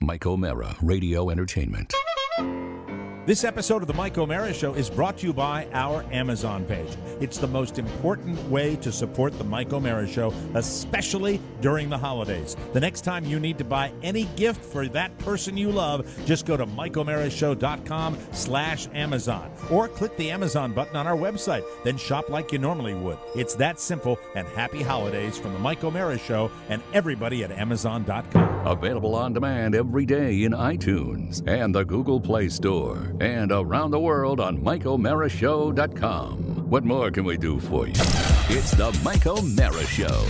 Mike O'Mara, Radio Entertainment. This episode of the Mike O'Mara Show is brought to you by our Amazon page. It's the most important way to support the Mike O'Mara Show, especially during the holidays. The next time you need to buy any gift for that person you love, just go to MikeO'MaraShow.com/Amazon or click the Amazon button on our website. Then shop like you normally would. It's that simple, and happy holidays from the Mike O'Mara Show and everybody at Amazon.com. Available on demand every day in iTunes and the Google Play Store. And around the world on MikeO'MaraShow.com. What more can we do for you? It's the Mike O'Mara Show.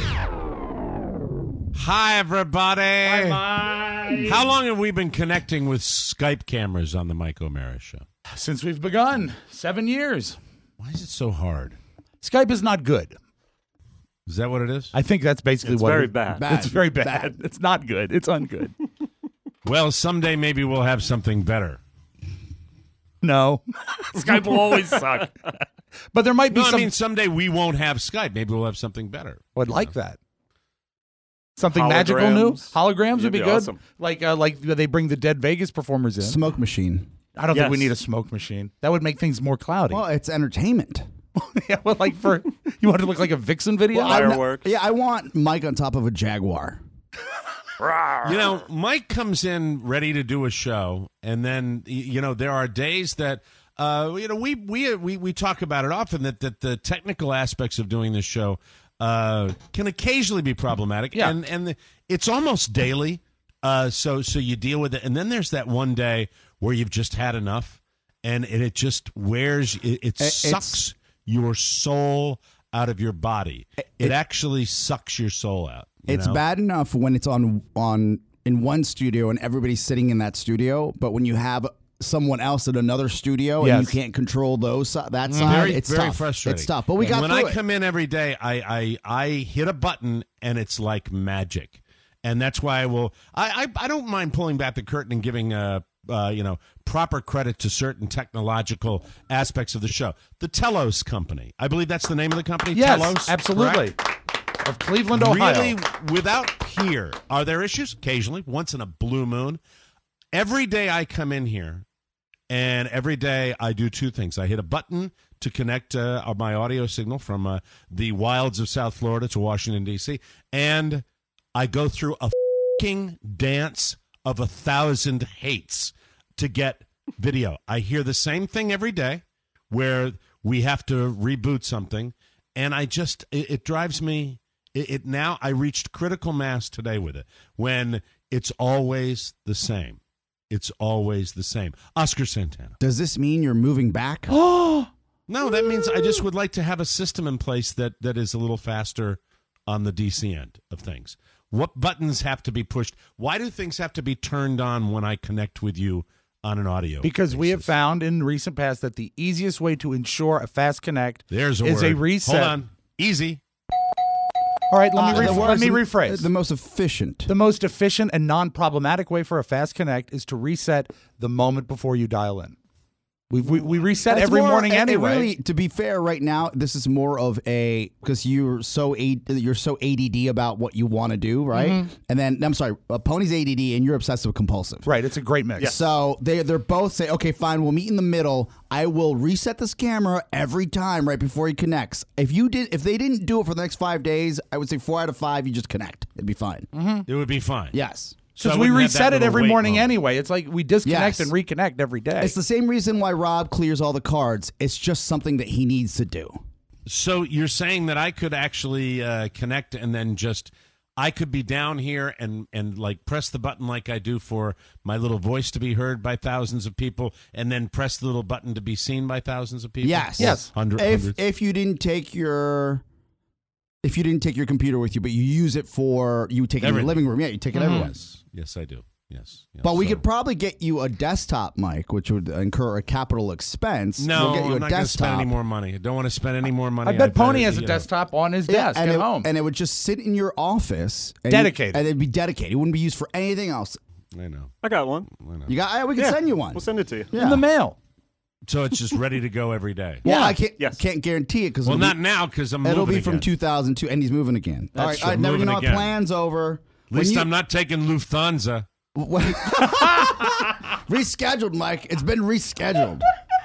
Hi, everybody. Hi, Mike. How long have we been connecting with Skype cameras on the Mike O'Mara Show? Since we've begun. 7 years. Why is it so hard? Skype is not good. Is that what it is? I think that's basically It's what very it is. bad. It's very bad. It's not good. It's ungood. Well, someday maybe we'll have something better. No. Skype will always suck. But there might be No, some... I mean, someday we won't have Skype. Maybe we'll have something better. I'd like that. Something magical new? Holograms would be good. Awesome. Like they bring the dead Vegas performers in. Smoke machine. I don't think we Yes. need a smoke machine. That would make things more cloudy. Well, it's entertainment. Yeah, well, like you want it to look like a Vixen video? Well, Fireworks. I want Mike on top of a Jaguar. You know, Mike comes in ready to do a show, and then there are days that we talk about it often that the technical aspects of doing this show can occasionally be problematic, Yeah. and it's almost daily. So you deal with it, and then there's that one day where you've just had enough, and it just wears it sucks your soul out of your body. It actually sucks your soul out. It's bad enough when it's on in one studio and everybody's sitting in that studio, but when you have someone else in another studio and you can't control that side, it's very tough. frustrating. It's tough, but we got when through I it. come in every day, I hit a button and it's like magic, and that's why I don't mind pulling back the curtain and giving proper credit to certain technological aspects of the show. The Telos Company, I believe that's the name of the company. Yes, Telos, absolutely. correct? Of Cleveland, Ohio. Really, without peer, are there issues? Occasionally, once in a blue moon. Every day I come in here, and every day I do two things. I hit a button to connect my audio signal from the wilds of South Florida to Washington, D.C., and I go through a fucking dance of 1,000 hates to get video. I hear the same thing every day where we have to reboot something, and it drives me. Now I reached critical mass today with it when it's always the same. It's always the same. Oscar Santana. Does this mean you're moving back? No, that means I just would like to have a system in place that is a little faster on the DC end of things. What buttons have to be pushed? Why do things have to be turned on when I connect with you on an audio Because basis? we have found in recent past that the easiest way to ensure a fast connect is a reset. Hold on. Easy. All right, let me rephrase. The most efficient. The most efficient and non-problematic way for a fast connect is to reset the moment before you dial in. We reset That's every more- morning it anyway. Really, to be fair, right now this is more of because you're so ADD about what you want to do, right? Mm-hmm. And then I'm sorry, Pony's ADD and you're obsessive compulsive, Right, it's a great mix. So they're both say, okay, fine, we'll meet in the middle. I will reset this camera every time right before he connects. If they didn't do it for the next 5 days, I would say 4 out of 5 you just connect. It'd be fine. It would be fine. Yes. So I Because we wouldn't have that reset it little every wait morning moment. anyway. It's like we disconnect Yes. and reconnect every day. It's the same reason why Rob clears all the cards. It's just something that he needs to do. So you're saying that I could actually connect and then I could be down here and like press the button like I do for my little voice to be heard by thousands of people, and then press the little button to be seen by thousands of people? Yes. Hundreds. If you didn't take your computer with you, but you take it in your Everything. living room. Yeah, you take it everywhere. Yes, I do. Yes. But we So- could probably get you a desktop mic, which would incur a capital expense. No, we'll get you I'm a not going to spend desktop. any more money. I don't want to spend any more money. I bet Pony better, has a you know. desktop on his Yeah, desk and at it, home. and it would just sit in your office. And Dedicated. and it'd be dedicated. It wouldn't be used for anything else. I know. I got one. We can send you one. We'll send it to you. Yeah. In the mail. So it's just ready to go every day. Well, Yeah. I Yes. can't guarantee it because Well, not now because I'm moving it'll be from again. 2002, and he's moving again. That's all right, true, never moving know. again. Plans over. At least I'm not taking Lufthansa. Rescheduled, Mike. It's been rescheduled.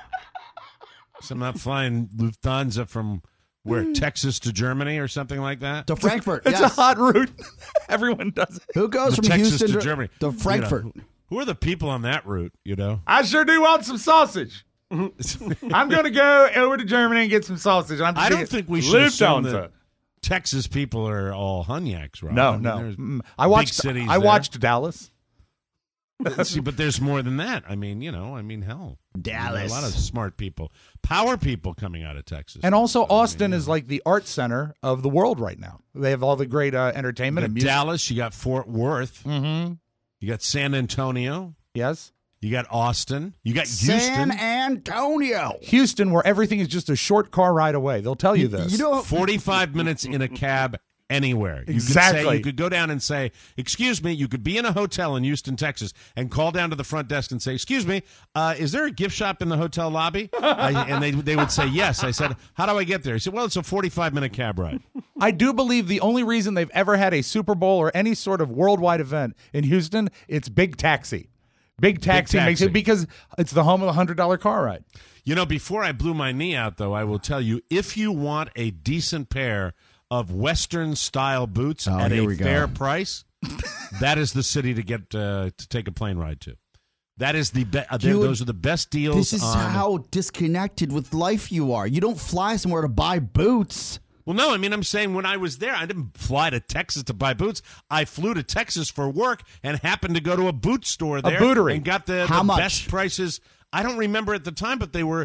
So I'm not flying Lufthansa from where, Texas to Germany or something like that? To Frankfurt. It's yes. a hot route. Everyone does it. Who goes from Texas Houston to Germany. to Frankfurt? You know, who are the people on that route, you know? I sure do want some sausage. I'm going to go over to Germany and get some sausage. I don't think we should assume that Texas people are all Hunyaks, right? No, I mean, no. there's I watched. big cities I there. watched Dallas. See, but there's more than that. I mean, hell. Dallas. A lot of smart people, power people coming out of Texas. And also, Austin is like the art center of the world right now. They have all the great entertainment and You got music. Dallas, you got Fort Worth, you got San Antonio, Yes. you got Austin, you got Houston. San Antonio. Houston, where everything is just a short car ride away. They'll tell you this. You know, 45 minutes in a cab anywhere. You Exactly. Could say, you could go down and say, excuse me, you could be in a hotel in Houston, Texas, and call down to the front desk and say, excuse me, is there a gift shop in the hotel lobby? And they would say, yes. I said, how do I get there? He said, well, it's a 45-minute cab ride. I do believe the only reason they've ever had a Super Bowl or any sort of worldwide event in Houston, it's Big Taxi. Big Taxi makes Taxi. it because it's the home of the $100 car ride. You know, before I blew my knee out, though, I will tell you, if you want a decent pair of Western-style boots at here a we go. fair price, that is the city to get to take a plane ride to. That is those are the best deals. this is on, how disconnected with life you are. You don't fly somewhere to buy boots. Well, no, I mean, I'm saying when I was there, I didn't fly to Texas to buy boots. I flew to Texas for work and happened to go to a boot store there bootery. and got the How much? best prices. I don't remember at the time, but they were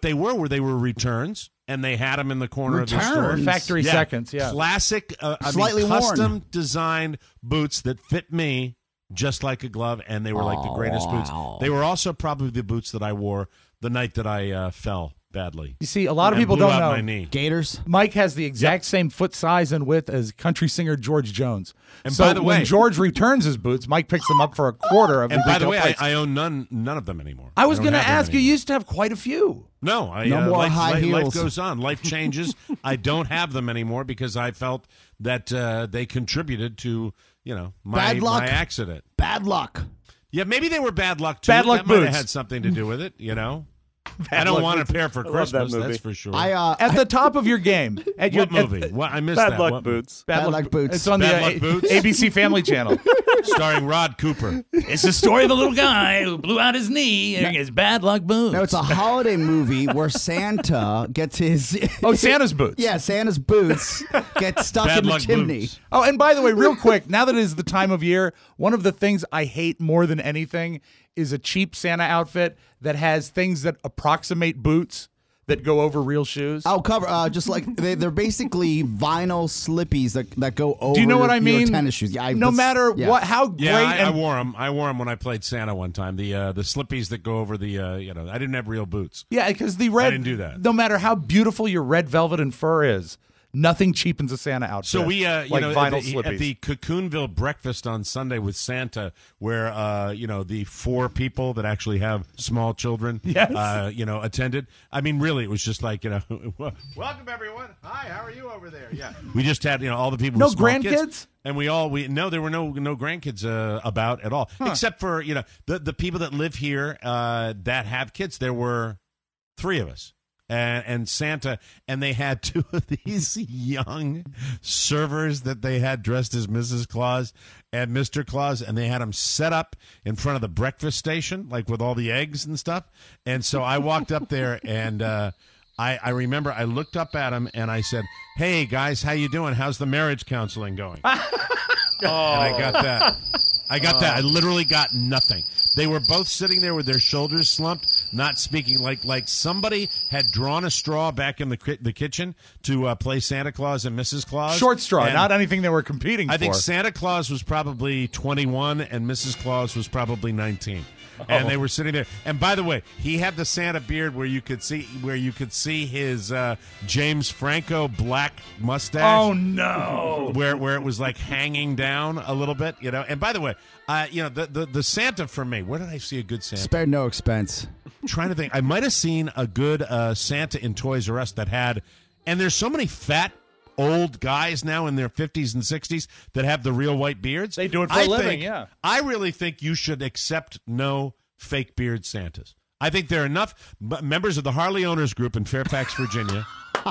returns, and they had them in the corner of the store. Returns? Factory seconds, yeah. Classic, Slightly worn. custom designed boots that fit me just like a glove, and they were like the greatest boots. They were also probably the boots that I wore the night that I fell badly. You see, a lot of and people blew don't out know. my knee. Gators. Mike has the exact same foot size and width as country singer George Jones. And so by the way- when George returns his boots, Mike picks them up for a quarter of And the by the retail way, price. I own none of them anymore. I was don't going to have them ask you. anymore. You used to have quite a few. No, No more high life heels. goes on. Life changes. I don't have them anymore because I felt that they contributed to my Bad luck. my accident. Bad luck. Yeah, maybe they were bad luck too. Bad luck that might have boots. had something to do with it. I don't want a pair for love that Christmas. movie. That's for sure. At the top of your game. At your, what movie? What I missed Bad that. luck What- boots. Bad luck boots. It's on Bad the luck boots? ABC Family Channel. Starring Rod Cooper. It's the story of a little guy who blew out his knee and his bad luck boots. No, it's a holiday movie where Santa gets his Santa's boots. yeah, Santa's boots get stuck Bad in the luck chimney. boots. Oh, and by the way, real quick, now that it is the time of year, one of the things I hate more than anything is a cheap Santa outfit that has things that approximate boots that go over real shoes. Oh, cover just like they're basically vinyl slippies that go over. Do you know what I your mean? tennis shoes. Yeah, no matter yeah. what, how Yeah, great. I and wore them. I wore them when I played Santa one time. The slippies that go over the I didn't have real boots. Yeah, because the red. didn't do that. No matter how beautiful your red velvet and fur is, nothing cheapens a Santa outfit. So we, like vinyl slippies. at the Cocoonville breakfast on Sunday with Santa, where the 4 people that actually have small children, Yes. attended. I mean, really, it was just like welcome everyone. Hi, how are you over there? Yeah, we just had all the people. No with small grandkids? kids. And there were no grandkids about at all, except for the people that live here that have kids. There were 3 of us. And Santa, and they had 2 of these young servers that they had dressed as Mrs. Claus and Mr. Claus, and they had them set up in front of the breakfast station, like with all the eggs and stuff. And so I walked up there, and I remember I looked up at him, and I said, "Hey guys, how you doing? How's the marriage counseling going?" And I got that. I literally got nothing. They were both sitting there with their shoulders slumped, not speaking, like somebody had drawn a straw back in the kitchen to play Santa Claus and Mrs. Claus. short straw, And not anything they were competing I for. think Santa Claus was probably 21 and Mrs. Claus was probably 19. And they were sitting there. And by the way, he had the Santa beard where you could see his James Franco black mustache. Oh no! Where it was like hanging down a little bit, And by the way, the Santa for me. Where did I see a good Santa? Spare no expense. I'm trying to think. I might have seen a good Santa in Toys R Us that had, and there's so many fat old guys now in their 50s and 60s that have the real white beards. They do it for a living, yeah. I really think you should accept no fake beard Santas. I think there are enough members of the Harley Owners Group in Fairfax, Virginia,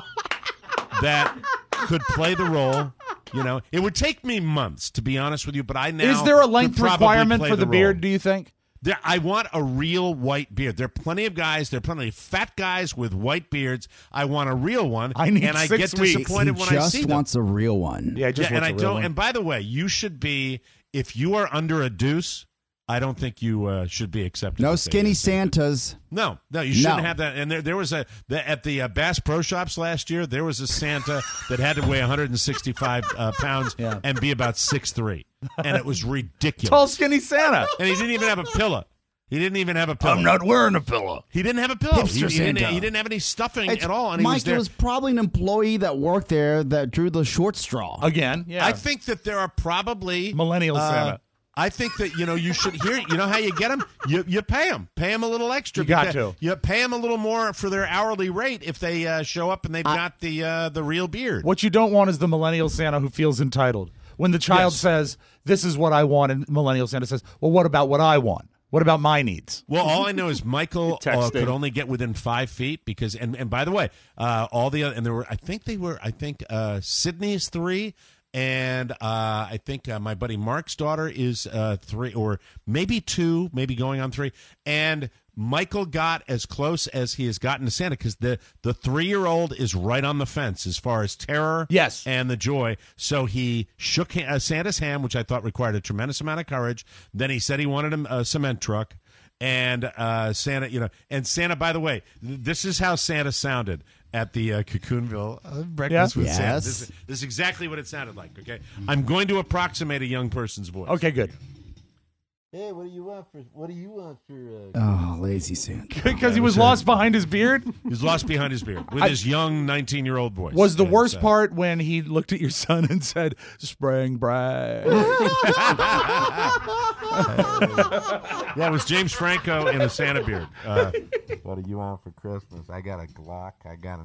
that could play the role. You know, it would take me months, to be honest with you, but I now Is there a length could probably requirement play for the role. beard, do you think? I want a real white beard. There are plenty of guys. There are plenty of fat guys with white beards. I want a real one. I need and I 6 get weeks. disappointed He when I just see them. wants a real one. Yeah, just and what's I a real don't. one. And by the way, you should be. If you are under a deuce, I don't think you should be accepted. No as a- skinny Santas. No, you shouldn't No. have that. And there was at the Bass Pro Shops last year, there was a Santa that had to weigh 165 pounds and be about 6'3", and it was ridiculous. Tall, skinny Santa. And he didn't even have a pillow. He didn't even have a pillow. I'm not wearing a pillow. He didn't have a pillow. Hipster He didn't, Santa. he didn't have any stuffing It's- at all. And he Mike, was there. it was probably an employee that worked there that drew the short straw. Again, yeah. I think that there are probably Millennial Santa. I think that you should hear. You know how you get them? You pay them a little extra. You got because to. You pay them a little more for their hourly rate if they show up and they've got the real beard. What you don't want is the millennial Santa who feels entitled. When the child Yes. says, "This is what I want," and millennial Santa says, "Well, what about what I want? What about my needs?" Well, all I know is Michael Texting. could only get within 5 feet because, and by the way, all the other, and there were, I think Sydney is 3. And I think my buddy Mark's daughter is 3 or maybe 2, maybe going on 3. And Michael got as close as he has gotten to Santa because the 3-year-old is right on the fence as far as terror Yes. and the joy. So he shook Santa's hand, which I thought required a tremendous amount of courage. Then he said he wanted a cement truck. And Santa, and Santa, by the way, this is how Santa sounded at the Cocoonville breakfast with Santa. Yes. This is exactly what it sounded like, okay? I'm going to approximate a young person's voice. Okay, good. Hey, what do you want for? Oh, lazy Santa. Because he was lost behind his beard. He's lost behind his beard with his young 19-year-old voice. Was the And, worst part when he looked at your son and said, "Spring break"? Yeah, it was James Franco in a Santa beard. What do you want for Christmas? I got a Glock. I got a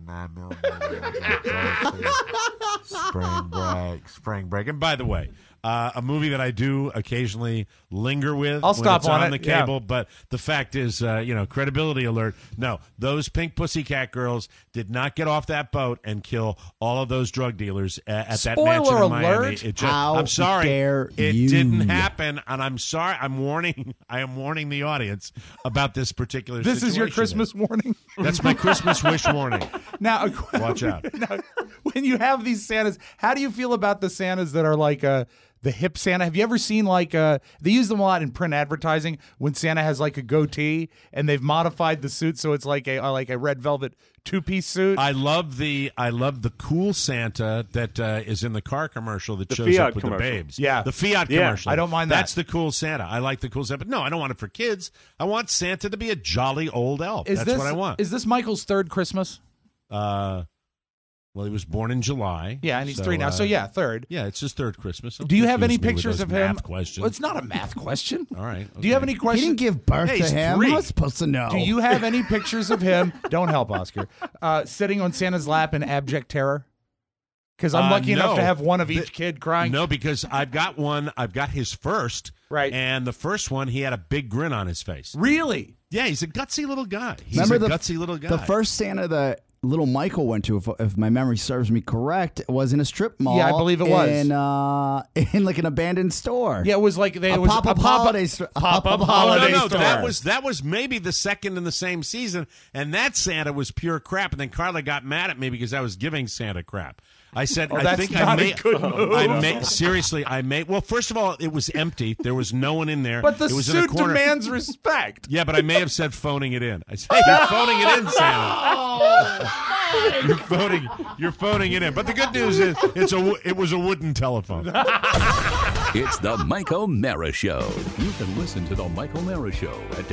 9mm. Spring break. And by the way, a movie that I do occasionally linger with. I'll when stop it's on on it, the cable. But the fact is, credibility alert. No, those Pink Pussycat Girls did not get off that boat and kill all of those drug dealers at that Spoiler mansion in Miami. alert. It How I'm sorry, dare it you. didn't happen, and I'm sorry. I am warning the audience about this particular. This is your situation. Christmas warning. That's my Christmas wish warning. Now, Watch out. Now, when you have these Santas, how do you feel about the Santas that are like the hip Santa? Have you ever seen they use them a lot in print advertising when Santa has like a goatee and they've modified the suit so it's like a red velvet 2-piece suit? I love the cool Santa that is in the car commercial that shows Fiat up with commercial. the babes. Yeah. The Fiat Yeah, commercial. I don't mind that. That's the cool Santa. I like the cool Santa. But no, I don't want it for kids. I want Santa to be a jolly old elf. That's what I want. Is this Michael's third Christmas? Well, he was born in July. Yeah, and he's 3 now. So yeah, third. Yeah, it's his third Christmas. Don't Do you have any confuse me with pictures those of him? math questions. Well, it's not a math question. All right. Do you have okay. any He questions? didn't give birth Hey, to he's him. 3. I was supposed to know. Do you have any pictures of him? Don't help, Oscar. Sitting on Santa's lap in abject terror? Because I'm lucky enough no. to have one of each kid crying. No, because I've got one. I've got his first. Right. And the first one, he had a big grin on his face. Really? Yeah, he's a gutsy little guy. He's Remember a gutsy little guy. The first Santa that little Michael went to, if my memory serves me correct, was in a strip mall. Yeah, I believe it was. In like an abandoned store. Yeah, it was like A pop-up holiday store. pop-up Oh, holiday no, store. that was maybe the second in the same season, and that Santa was pure crap. And then Carla got mad at me because I was giving Santa crap. I said, I that's think not I a may. good move. Seriously, I may. Well, first of all, it was empty. There was no one in there. But the it was in a suit corner. demands respect. Yeah, but I may have said phoning it in. I said, hey, you're phoning it in, Santa. You're phoning it in. But the good news is it was a wooden telephone. It's the Mike O'Mara Show. You can listen to the Mike O'Mara Show at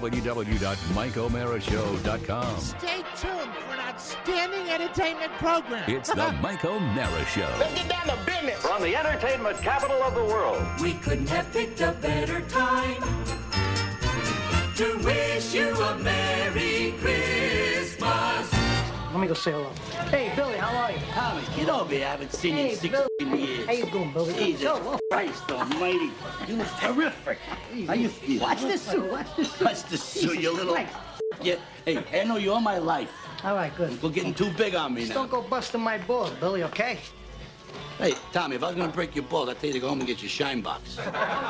www.mikeomarashow.com. Stay tuned for an outstanding entertainment program. It's the Mike O'Mara Show. Let's get down to business. From the entertainment capital of the world. We couldn't have picked a better time to wish you a Merry Christmas. Let me go say hello. Hey, Billy, how are you? Tommy, get over here. I haven't seen you in 16 years. How you doing, Billy? Jesus Christ almighty. You look terrific. How you feel? Watch this suit. Watch the suit, you little... Yeah. Hey, I know you all my life. All right, good. You're getting too big on me Just now. don't go busting my balls, Billy, okay? Hey, Tommy, if I was going to break your balls, I'd tell you to go home and get your shine box.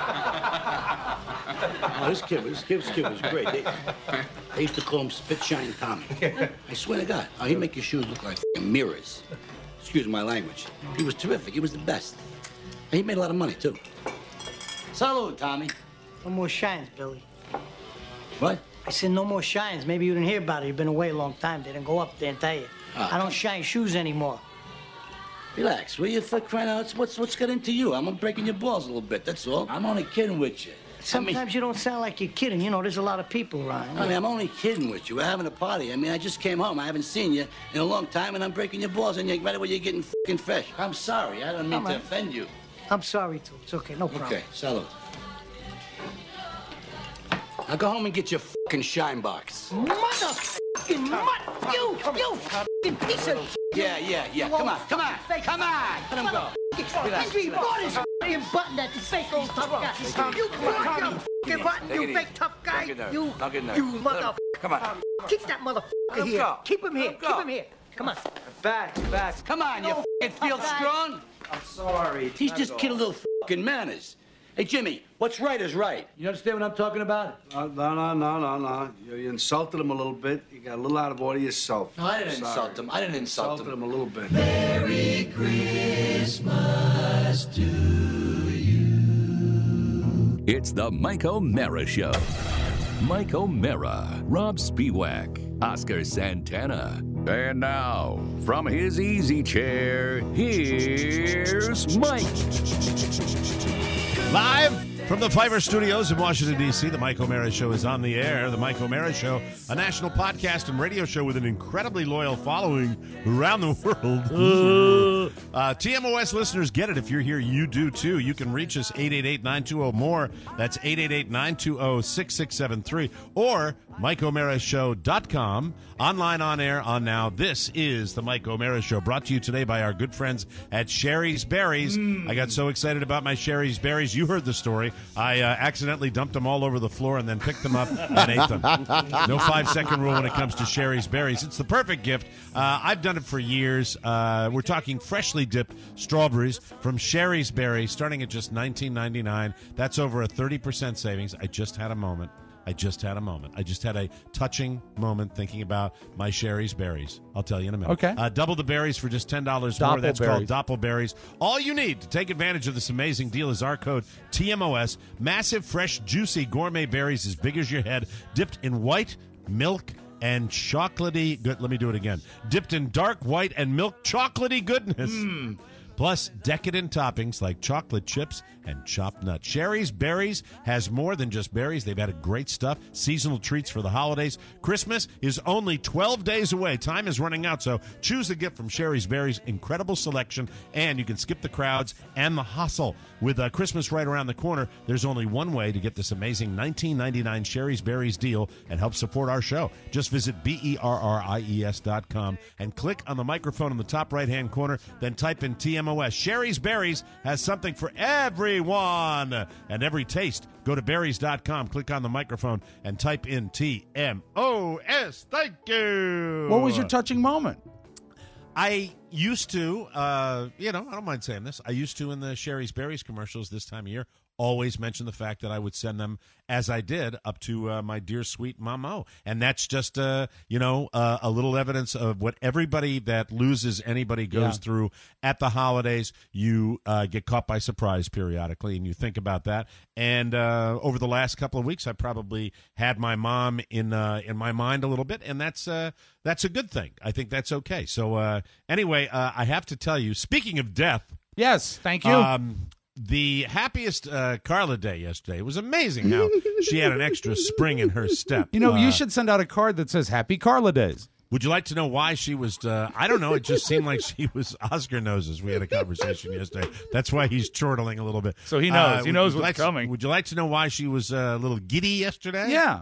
Oh, this kid was great. They used to call him Spit Shine Tommy. I swear to God. Oh, he'd make your shoes look like mirrors. Excuse my language. He was terrific. He was the best. And he made a lot of money, too. Salud, Tommy. No more shines, Billy. What? I said no more shines. Maybe you didn't hear about it. You've been away a long time. They didn't go up there and tell you. I don't shine shoes anymore. Relax, will you, for crying out? What's got into you? I'm breaking your balls a little bit, that's all. I'm only kidding with you. Sometimes you don't sound like you're kidding. You know, there's a lot of people around. I mean, I'm only kidding with you. We're having a party. I mean, I just came home. I haven't seen you in a long time, and I'm breaking your balls, and you're right away you're getting fucking fresh. I'm sorry. I don't mean to offend you. I'm sorry, too. It's okay. No problem. Okay, salute. Now go home and get your fucking shine box. Motherfucking you fucking piece of Yeah. Come on. Let him go. You bought his fucking button at the fake old tough guy. You bought your fucking button, you fake tough guy. You motherfucker. Come on. Keep that motherfucker here. Go. Keep him here. Keep him here. Come on. Back. Come on, you fucking feel strong? I'm sorry. Teach this kid a little fucking manners. Hey, Jimmy, what's right is right. You understand what I'm talking about? No. You insulted him a little bit. You got a little out of order yourself. No, I didn't insult him. I didn't insult him a little bit. Merry Christmas to you. It's the Mike O'Mara Show. Mike O'Mara, Rob Spiewak, Oscar Santana. And now, from his easy chair, here's Mike. Live from the Fiverr Studios in Washington, D.C., the Mike O'Mara Show is on the air. The Mike O'Mara Show, a national podcast and radio show with an incredibly loyal following around the world. TMOS listeners get it. If you're here, you do too. You can reach us 888-920-MORE. That's 888-920-6673. Or MikeO'MaraShow.com. Online, on air, on now. This is the Mike O'Mara Show, brought to you today by our good friends at Sherry's Berries. I got so excited about my Sherry's Berries. You heard the story. I accidentally dumped them all over the floor and then picked them up and ate them. No 5-second rule when it comes to Sherry's Berries. It's the perfect gift. I've done it for years. We're talking freshly dipped strawberries from Sherry's Berries, starting at just $19.99. That's over a 30% savings. I just had a moment. I just had a touching moment thinking about my Sherry's Berries. I'll tell you in a minute. Okay. Double the berries for just $10 more. That's called Doppelberries. All you need to take advantage of this amazing deal is our code TMOS. Massive, fresh, juicy gourmet berries as big as your head, dipped in white milk and chocolatey. Good. Let me do it again. Dipped in dark white and milk chocolatey goodness. Plus decadent toppings like chocolate chips and chopped nuts. Sherry's Berries has more than just berries. They've added great stuff, seasonal treats for the holidays. Christmas is only 12 days away. Time is running out, so choose a gift from Sherry's Berries. Incredible selection, and you can skip the crowds and the hustle. With Christmas right around the corner, there's only one way to get this amazing $19.99 Sherry's Berries deal and help support our show. Just visit BERRIES.com and click on the microphone in the top right-hand corner, then type in TMOS. Sherry's Berries has something for everyone and every taste. Go to berries.com, click on the microphone, and type in TMOS. Thank you. What was your touching moment? I used to, I don't mind saying this. I used to, in the Sherry's Berries commercials this time of year, always mention the fact that I would send them, as I did, up to my dear sweet Mamo. And that's just, a little evidence of what everybody that loses anybody goes through at the holidays. You get caught by surprise periodically, and you think about that. And over the last couple of weeks, I probably had my mom in my mind a little bit, and that's a good thing. I think that's okay. So anyway, I have to tell you, speaking of death. Yes, thank you. The happiest Carla day yesterday. It was amazing how she had an extra spring in her step. You should send out a card that says Happy Carla Days. Would you like to know why she was, I don't know, it just seemed like she was Oscar noses. We had a conversation yesterday. That's why he's chortling a little bit. So he knows. He knows what's coming. Would you like to know why she was a little giddy yesterday? Yeah.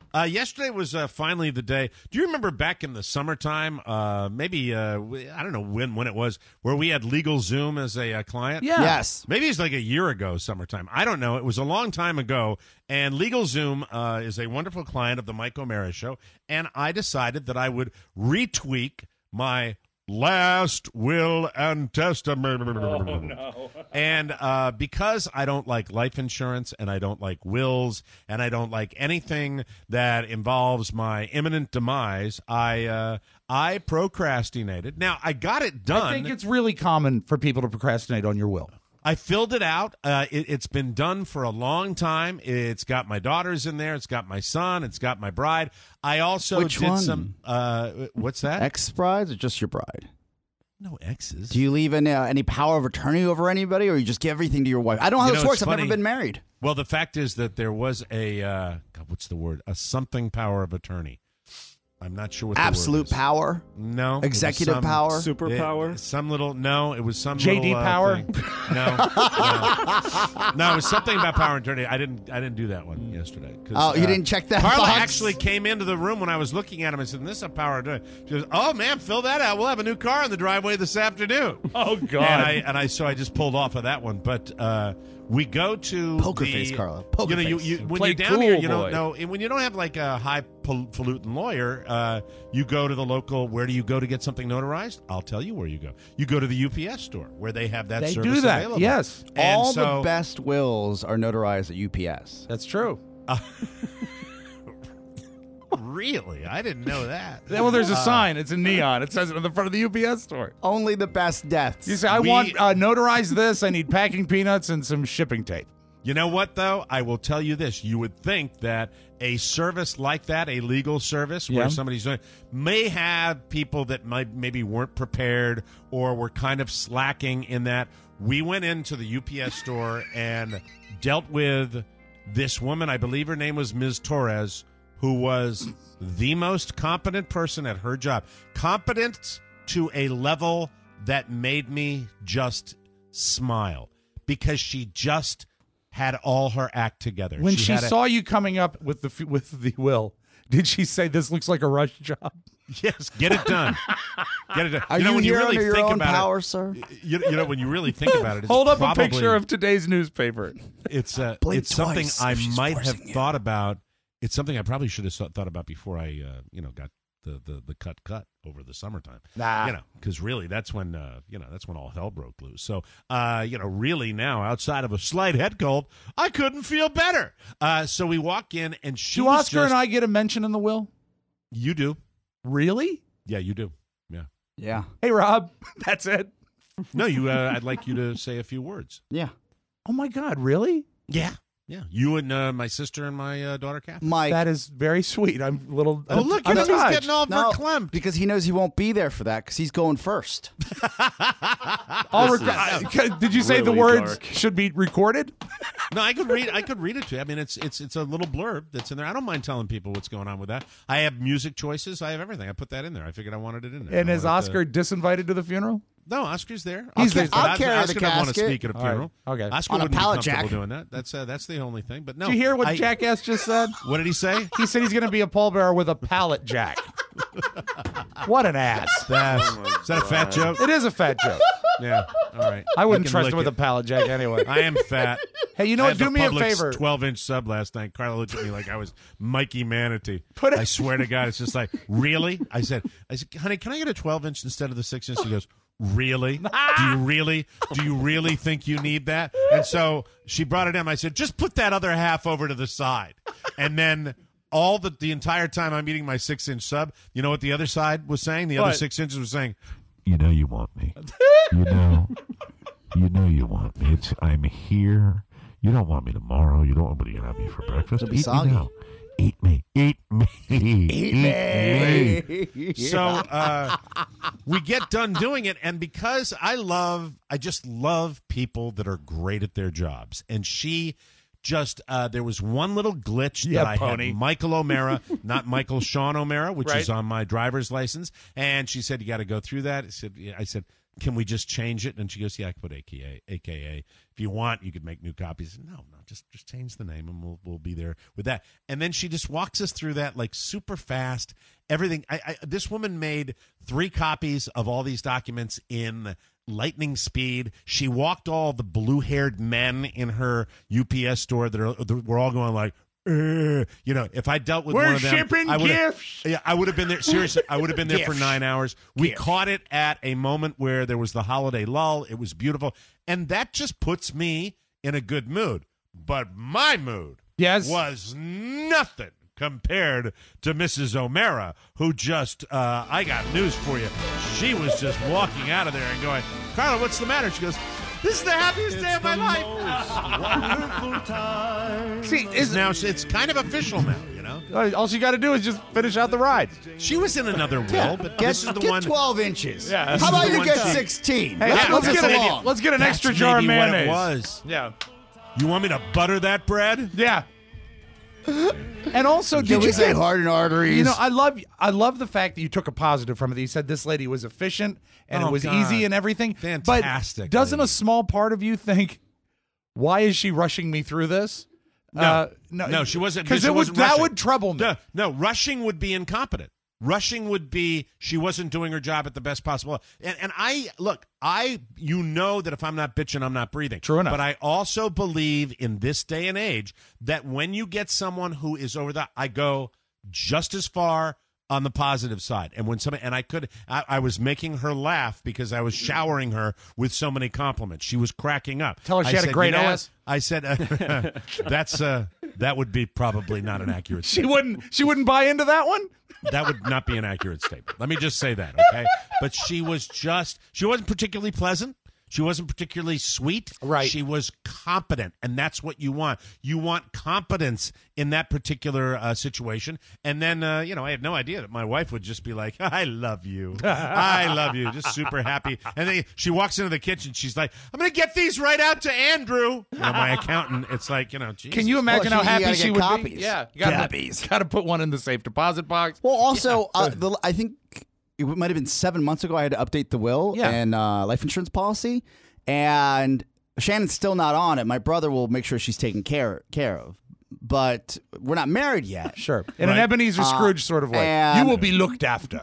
Yesterday was finally the day. Do you remember back in the summertime, maybe, I don't know when it was, where we had LegalZoom as a client? Yeah. Yes. Maybe it's like a year ago, summertime. I don't know. It was a long time ago. And LegalZoom is a wonderful client of the Mike O'Mara Show. And I decided that I would retweak my last will and testament. Oh, no. And because I don't like life insurance and I don't like wills and I don't like anything that involves my imminent demise, I procrastinated. Now, I got it done. I think it's really common for people to procrastinate on your will. I filled it out. It's been done for a long time. It's got my daughters in there. It's got my son. It's got my bride. I also Which did one? some. What's that? Ex-brides or just your bride? No exes. Do you leave any power of attorney over anybody, or you just give everything to your wife? I don't know how this works. I've never been married. Well, the fact is that there was a what's the word? A something power of attorney. I'm not sure what the word Absolute is. power? No. Executive power? Superpower? Some little, no, it was some JD little, power? thing. No, it was something about power and attorney. I didn't do that one yesterday. Oh, you didn't check that Carla box? actually came into the room when I was looking at him and said, this is a power of attorney. She goes, oh, man, fill that out. We'll have a new car in the driveway this afternoon. Oh, God. So I just pulled off of that one. But we go to Poker face, Carla. Poker face. When Play you're down cool, here, you boy. don't know. And when you don't have like a highfalutin lawyer, you go to the local. Where do you go to get something notarized? I'll tell you where you go. You go to the UPS store where they have that They service do that, available. yes. And All so, the best wills are notarized at UPS. That's true. Really? I didn't know that. Well, there's a sign. It's in neon. It says it on the front of the UPS store. Only the best deaths. You say, I want notarized this. I need packing peanuts and some shipping tape. You know what, though? I will tell you this. You would think that a service like that, a legal service where somebody's doing, may have people that maybe weren't prepared or were kind of slacking in that. We went into the UPS store and dealt with this woman. I believe her name was Ms. Torres, who was the most competent person at her job. Competent to a level that made me just smile because she just had all her act together. When she saw you coming up with the will, did she say, this looks like a rush job? Yes, get it done. Get it done. Are you when here you really under your think own about power, it, sir? You know, when you really think about it, it's Hold up probably, a picture of today's newspaper. It's Blink something twice I if she's might have forcing you. thought about. It's something I probably should have thought about before I, got the cut over the summertime. Nah. Because really that's when, that's when all hell broke loose. So, really now outside of a slight head cold, I couldn't feel better. So we walk in and she Do was Oscar and I get a mention in the will? You do. Really? Yeah, you do. Yeah. Yeah. Hey, Rob. That's it. No, you. I'd like you to say a few words. Yeah. Oh, my God. Really? Yeah. Yeah. You and my sister and my daughter, Kathy. Mike. That is very sweet. I'm a little. Oh, look at him. He's getting all verklempt. Because he knows he won't be there for that because he's going first. Did you say the words should be recorded? No, I could read it to you. I mean, it's a little blurb that's in there. I don't mind telling people what's going on with that. I have music choices. I have everything. I put that in there. I figured I wanted it in there. And is Oscar disinvited to the funeral? No, Oscar's there. He's there. I'll carry Oscar the doesn't want to casket. speak at a funeral. All right. Okay. Oscar On a wouldn't be pallet comfortable jack. doing that. That's the only thing. But no. Did you hear what Jackass just said? What did he say? He said he's going to be a pallbearer with a pallet jack. What an ass. Is that a fat joke? It is a fat joke. Yeah. All right. I wouldn't You can trust lick him with it. a pallet jack anyway. I am fat. Hey, you know I what? had Do the me a Publix favor. 12-inch sub last night. Carla looked at me like I was Mikey Manatee. Put it- I swear to God, it's just like, really? I said, honey, can I get a 12-inch instead of the 6-inch? She goes, really? Do you really think you need that? And so she brought it in. I said, just put that other half over to the side. And then the entire time I'm eating my 6-inch sub, you know what the other side was saying? The other 6 inches was saying, You know you want me. You know you want me. I'm here. You don't want me tomorrow. You don't want me to have me for breakfast. It'll be Eat soggy. me now. Eat me. Eat me. Eat me. So we get done doing it, and because I just love people that are great at their jobs. And she just, there was one little glitch that I had. Michael O'Mara, not Michael Sean O'Mara, which is on my driver's license. And she said, you got to go through that. I said, can we just change it? And she goes, yeah, I can put AKA. If you want, you could make new copies. No, just change the name, and we'll be there with that. And then she just walks us through that like super fast. Everything. This woman made 3 copies of all these documents in lightning speed. She walked all the blue-haired men in her UPS store that were all going like, if I dealt with one of them, shipping gifts. Yeah, I would have been there. Seriously, I would have been there for 9 hours. We caught it at a moment where there was the holiday lull. It was beautiful, and that just puts me in a good mood. But my mood was nothing compared to Mrs. O'Mara, who just, I got news for you. She was just walking out of there and going, Carla, what's the matter? She goes, this is the happiest day of my life. Wonderful time. See, it's kind of official now, you know? All she got to do is just finish out the ride. She was in another will, but this is the one. 12 inches. Yeah. How about you get 16? Hey, let's get an extra jar of mayonnaise. What it was. Yeah. You want me to butter that bread? Yeah. And also, did you say hardened arteries? You know, I love the fact that you took a positive from it. You said this lady was efficient and it was easy and everything. Fantastic. But doesn't a small part of you think, why is she rushing me through this? No, she wasn't. Because that would trouble me. No, rushing would be incompetent. Rushing would be she wasn't doing her job at the best possible. And you know that if I'm not bitching, I'm not breathing. True enough. But I also believe in this day and age that when you get someone who is over that, I go just as far on the positive side. And when I was making her laugh because I was showering her with so many compliments. She was cracking up. Tell her she had a great ass. I said, that would be probably not an accurate statement. She wouldn't buy into that one? That would not be an accurate statement. Let me just say that, okay? But she wasn't particularly pleasant. She wasn't particularly sweet. Right. She was competent, and that's what you want. You want competence in that particular situation. And then, I had no idea that my wife would just be like, I love you. I love you. Just super happy. And then she walks into the kitchen. She's like, I'm going to get these right out to Andrew. My accountant, it's like, Jesus. Can you imagine how happy she would copies. be? Yeah. You got to put one in the safe deposit box. Well, also, I think it might have been 7 months ago I had to update the will and life insurance policy, and Shannon's still not on it. My brother will make sure she's taken care of, but we're not married yet. Sure. In an Ebenezer Scrooge sort of way. You will be looked after.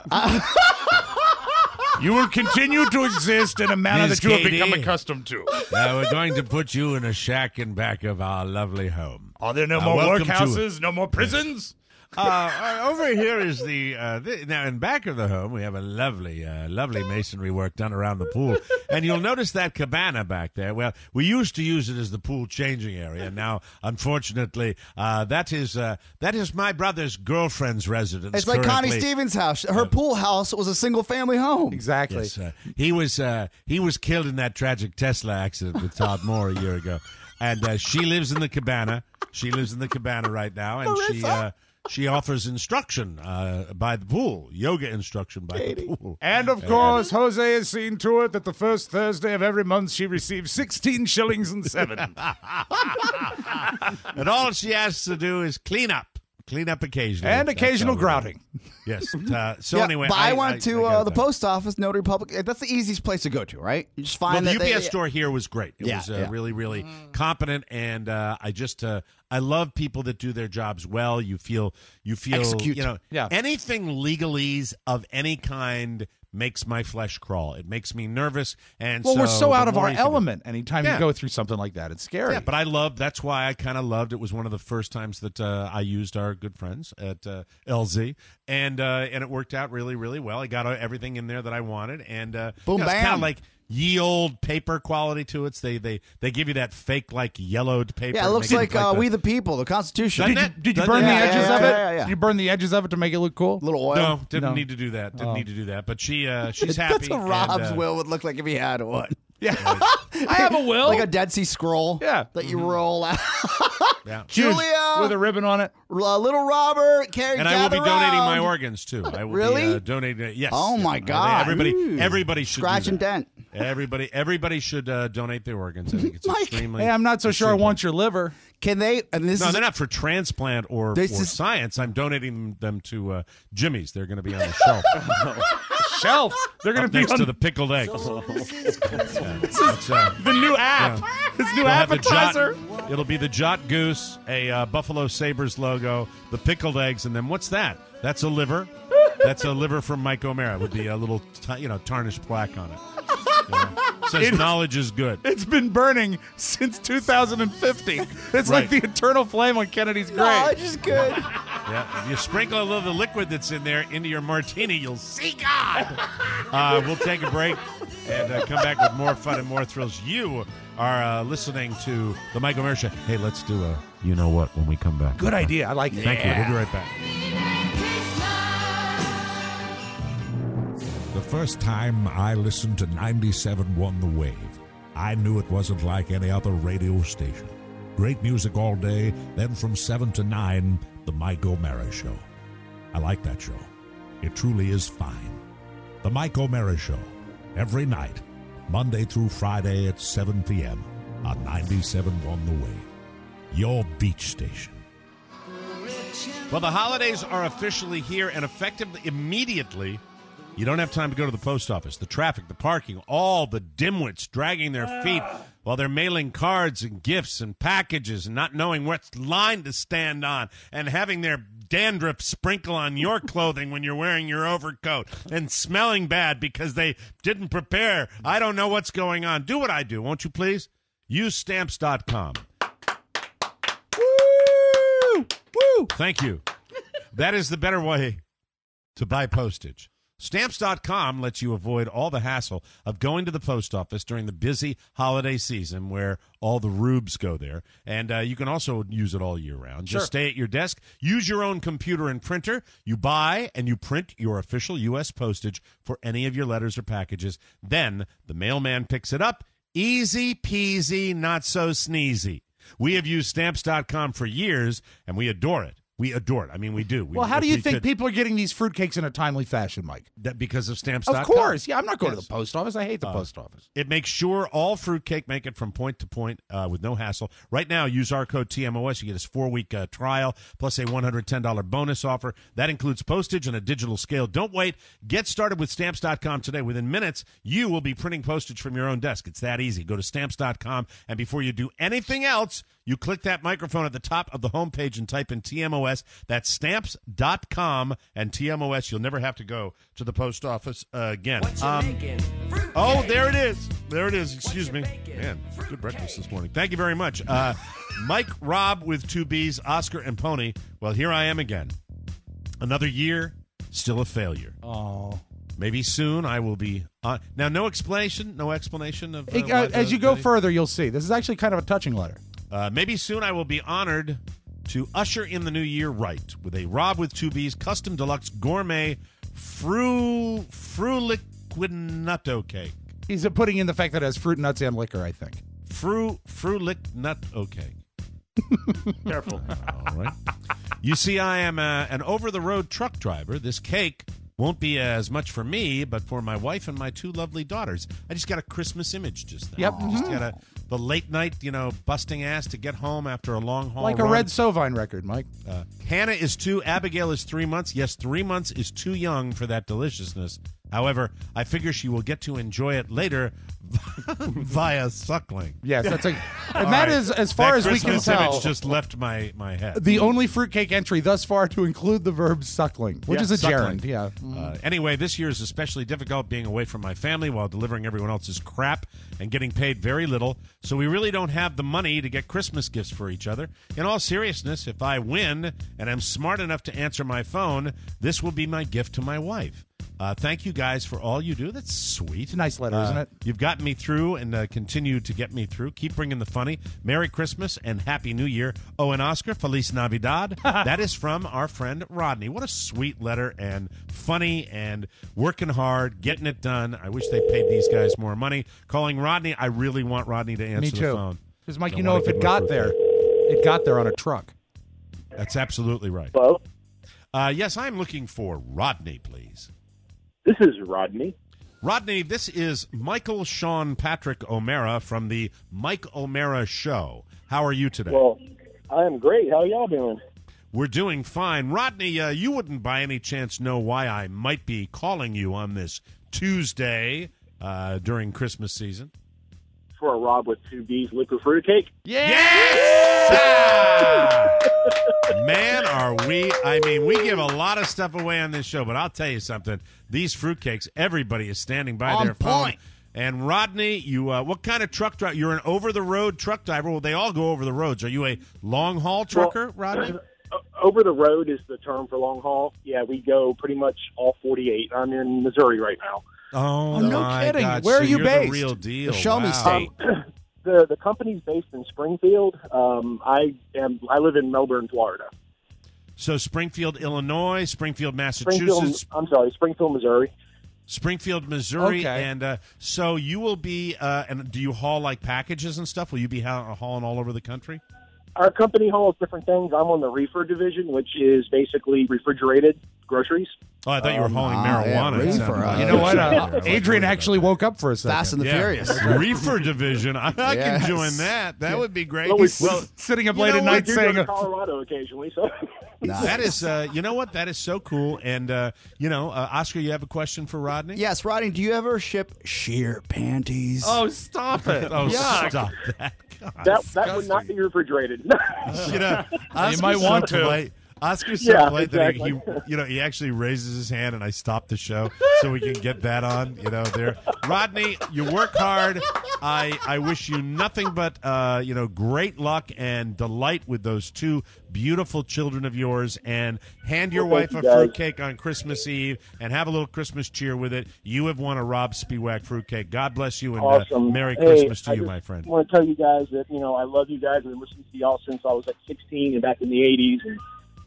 You will continue to exist in a manner Ms. that you have Katie, become accustomed to. We're going to put you in a shack in back of our lovely home. Are there no more workhouses? No more prisons? Over here is now in back of the home we have a lovely masonry work done around the pool, and you'll notice that cabana back there. Well, we used to use it as the pool changing area. Now, unfortunately, that is my brother's girlfriend's residence. It's like Connie Stevens' house. Her pool house was a single family home. Exactly. Yes, he was killed in that tragic Tesla accident with Todd Moore a year ago, and she lives in the cabana. She lives in the cabana right now, and she offers instruction by the pool, yoga instruction by the pool. And, of course, Jose has seen to it that the first Thursday of every month she receives 16 shillings and 7. And all she has to do is clean up occasionally. And occasional grouting. Yes. Anyway. But I went to the post office, Notary Public. That's the easiest place to go to, right? You just find the UPS store here was great. It was really, really competent, and I love people that do their jobs well. You feel execute. Anything legalese of any kind makes my flesh crawl. It makes me nervous, and we're so out of our element. Anytime you go through something like that, it's scary. Yeah, but that's why I kind of loved it. Was one of the first times that I used our good friends at LZ, and it worked out really, really well. I got everything in there that I wanted, and boom, bam. It's kind of like ye old paper quality to it. So they give you that fake like yellowed paper. Yeah, it looks like We the People, the Constitution. Did you burn the edges of it? Yeah. Did you burn the edges of it to make it look cool? A little oil. No, didn't need to do that. Didn't need to do that. But she's happy. That's what Rob's will would look like if he had one. Yeah, I have a will, like a Dead Sea Scroll. Yeah, that you roll out. Yeah, Julia with a ribbon on it. Little Robert, Carrie, and I will be donating my organs too. I will really be donating. Yes. Oh my God! Everybody should scratch and dent. Everybody should donate their organs. I think it's extremely. Hey, I'm not so sure I want your liver. Can they? And this No, is they're not for transplant or This is- science. I'm donating them to Jimmy's. They're going to be on the shelf. Shelf. They're going Up to be next on to the pickled eggs. the new app. This new We'll have the appetizer. Jot- it'll be the Jot Goose, a Buffalo Sabres logo, the pickled eggs, and then what's that? That's a liver. That's a liver from Mike O'Mara with the little, tarnished plaque on it. Says knowledge is good. It's been burning since 2050. It's like the eternal flame on Kennedy's grave. knowledge is good. Yeah, if you sprinkle a little of the liquid that's in there into your martini, you'll see God. We'll take a break and come back with more fun and more thrills. You are listening to the Mike O'Mara Show. Hey, let's do a you know what when we come back. Good idea. I like it. Thank you. We'll be right back. The first time I listened to 97.1 The Wave, I knew it wasn't like any other radio station. Great music all day, then from 7 to 9, The Mike O'Mara Show. I like that show. It truly is fine. The Mike O'Mara Show, every night, Monday through Friday at 7 p.m. on 97.1 The Wave. Your beach station. Well, the holidays are officially here and effective immediately. You don't have time to go to the post office. The traffic, the parking, all the dimwits dragging their feet while they're mailing cards and gifts and packages and not knowing what line to stand on and having their dandruff sprinkle on your clothing when you're wearing your overcoat and smelling bad because they didn't prepare. I don't know what's going on. Do what I do, won't you please? Use Stamps.com. Woo! Woo! Thank you. That is the better way to buy postage. Stamps.com lets you avoid all the hassle of going to the post office during the busy holiday season where all the rubes go there. And you can also use it all year round. Just stay at your desk. Use your own computer and printer. You buy and you print your official U.S. postage for any of your letters or packages. Then the mailman picks it up. Easy peasy, not so sneezy. We have used Stamps.com for years, and we adore it. We adore it. I mean, we do. Well, how do you think people are getting these fruitcakes in a timely fashion, Mike? That because of Stamps.com? Of course. Yeah, I'm not going to the post office. I hate the post office. It makes sure all fruitcake make it from point to point with no hassle. Right now, use our code TMOS. You get a 4-week trial plus a $110 bonus offer. That includes postage and a digital scale. Don't wait. Get started with Stamps.com today. Within minutes, you will be printing postage from your own desk. It's that easy. Go to Stamps.com, and before you do anything else, you click that microphone at the top of the homepage and type in TMOS. That's Stamps.com and TMOS. You'll never have to go to the post office again. Oh, there it is. There it is. Excuse me. Man, good breakfast this morning. Thank you very much. Mike, Rob with 2 B's, Oscar, and Pony. Well, here I am again. Another year, still a failure. Oh. Maybe soon I will be on. Now, no explanation of... as you go further, you'll see. This is actually kind of a touching letter. Maybe soon I will be honored to usher in the new year right with a Rob with 2 B's custom deluxe gourmet fruliquinutto cake. He's putting in the fact that it has fruit, nuts, and liquor, I think. Fruliquinutto cake. Careful. All right. You see, I am an over-the-road truck driver. This cake won't be as much for me, but for my wife and my 2 lovely daughters. I just got a Christmas image just then. Yep. Just got the late night, busting ass to get home after a long haul Like run. a Red Sovine record, Mike. Hannah is 2. Abigail is 3 months. Yes, 3 months is too young for that deliciousness. However, I figure she will get to enjoy it later via suckling. Yes, that's and that is, as far as we can Christmas tell, image just left my head. the only fruitcake entry thus far to include the verb suckling, which is a suckling. gerund. Yeah. Anyway, this year is especially difficult being away from my family while delivering everyone else's crap and getting paid very little. So we really don't have the money to get Christmas gifts for each other. In all seriousness, if I win and I'm smart enough to answer my phone, this will be my gift to my wife. Thank you guys for all you do. That's sweet. It's a nice letter, isn't it? You've gotten me through and continue to get me through. Keep bringing the funny. Merry Christmas and Happy New Year. Oh, and Oscar, Feliz Navidad. That is from our friend Rodney. What a sweet letter and funny and working hard, getting it done. I wish they paid these guys more money. Calling Rodney, I really want Rodney to answer Me too. the phone. Because, Mike, if it got there, it got there on a truck. That's absolutely right. Hello? Yes, I'm looking for Rodney, please. This is Rodney. Rodney, this is Michael Sean Patrick O'Mara from the Mike O'Mara Show. How are you today? Well, I am great. How y'all doing? We're doing fine. Rodney, you wouldn't by any chance know why I might be calling you on this Tuesday during Christmas season? For a Rob with 2 B's liquid fruitcake? Yes! Man, are we. I mean, we give a lot of stuff away on this show, but I'll tell you something. These fruitcakes, everybody is standing by their phone. And Rodney, you what kind of truck driver? You're an over-the-road truck driver. Well, they all go over the roads. Are you a long-haul trucker, Rodney? Over the road is the term for long haul. Yeah, we go pretty much all 48. I'm in Missouri right now. Oh, no my kidding. God. Where So are you you're based? The real deal. Show me state. The company's based in Springfield. I live in Melbourne, Florida. So Springfield, Illinois, Springfield, Massachusetts. Springfield, Missouri. Springfield, Missouri. Okay. And so you will be, and do you haul like packages and stuff? Will you be hauling all over the country? Our company hauls different things. I'm on the reefer division, which is basically refrigerated groceries. Oh, I thought you were hauling marijuana. Yeah, It sounded reefer. like- You know what? Adrian actually woke up for a second. Fast and the Furious. Reefer division. I Yes. can join that. That would be great. Well, Sitting up You late know at what? night I do go saying, to Colorado occasionally, so That is, you know what? That is so cool. And, Oscar, you have a question for Rodney? Yes, Rodney, do you ever ship sheer panties? "Oh, stop it! Oh, Yuck. stop that. that would not be refrigerated. You know, Oscar's might want so to. polite. Oscar's so Yeah, polite exactly. that he actually raises his hand and I stop the show so we can get that on. There, Rodney, you work hard. I wish you nothing but great luck and delight with those 2 beautiful children of yours. And hand your wife a fruitcake on Christmas Eve and have a little Christmas cheer with it. You have won a Rob Spiewak fruitcake. God bless you and Awesome. Merry Hey, Christmas to I you, just my friend. I want to tell you guys that I love you guys. I've been listening to y'all since I was like 16 and back in the 80s. And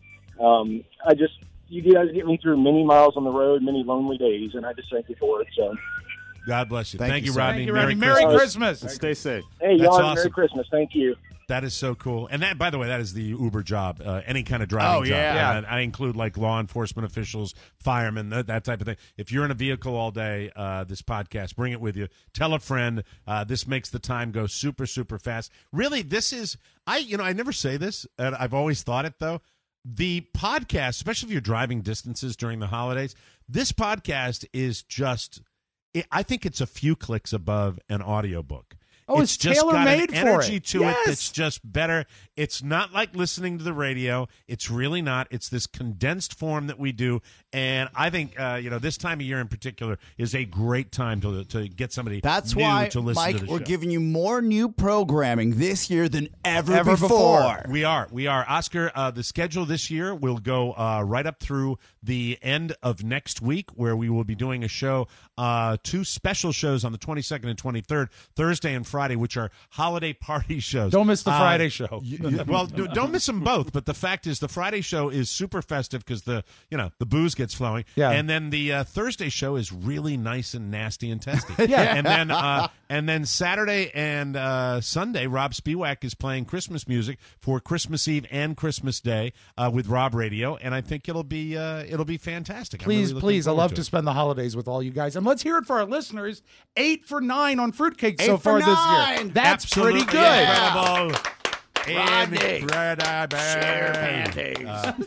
you guys get me through many miles on the road, many lonely days, and I just thank you for it. So, God bless you. Thank you, you, sir. Rodney. Thank you, Rodney. Merry Christmas. Stay safe. hey, That's y'all, have a awesome. Merry Christmas. Thank you. That is so cool. And that, by the way, that is the Uber job, any kind of driving job. yeah. And I include like law enforcement officials, firemen, that type of thing. If you're in a vehicle all day, this podcast, bring it with you. Tell a friend. This makes the time go super, super fast. Really, this is, I never say this, and I've always thought it though. The podcast, especially if you're driving distances during the holidays, this podcast is just, I think it's a few clicks above an audiobook. Oh, it's just got tailor-made an for energy it. to it Yes. that's just better. It's not like listening to the radio. It's really not. It's this condensed form that we do, and I think this time of year in particular is a great time to get somebody. That's new why, to listen Mike, to the we're show. giving you more new programming this year than ever before. We are. Oscar, the schedule this year will go right up through the end of next week, where we will be doing a show, 2 special shows on the 22nd and 23rd, Thursday and Friday, which are holiday party shows. Don't miss the Friday show. Well, don't miss them both. But the fact is, the Friday show is super festive because the booze gets flowing. Yeah. And then the Thursday show is really nice and nasty and testy. Yeah. And then Saturday and Sunday, Rob Spiewak is playing Christmas music for Christmas Eve and Christmas Day with Rob Radio, and I think it'll be fantastic. I'm really Please, looking please. I forward love to to it. spend the holidays with all you guys. And let's hear it for our listeners. 8 for 9 on fruitcake 8 so for far this year. 9. That's Absolutely pretty good. incredible. Rodney. Incredible. Sheer panties.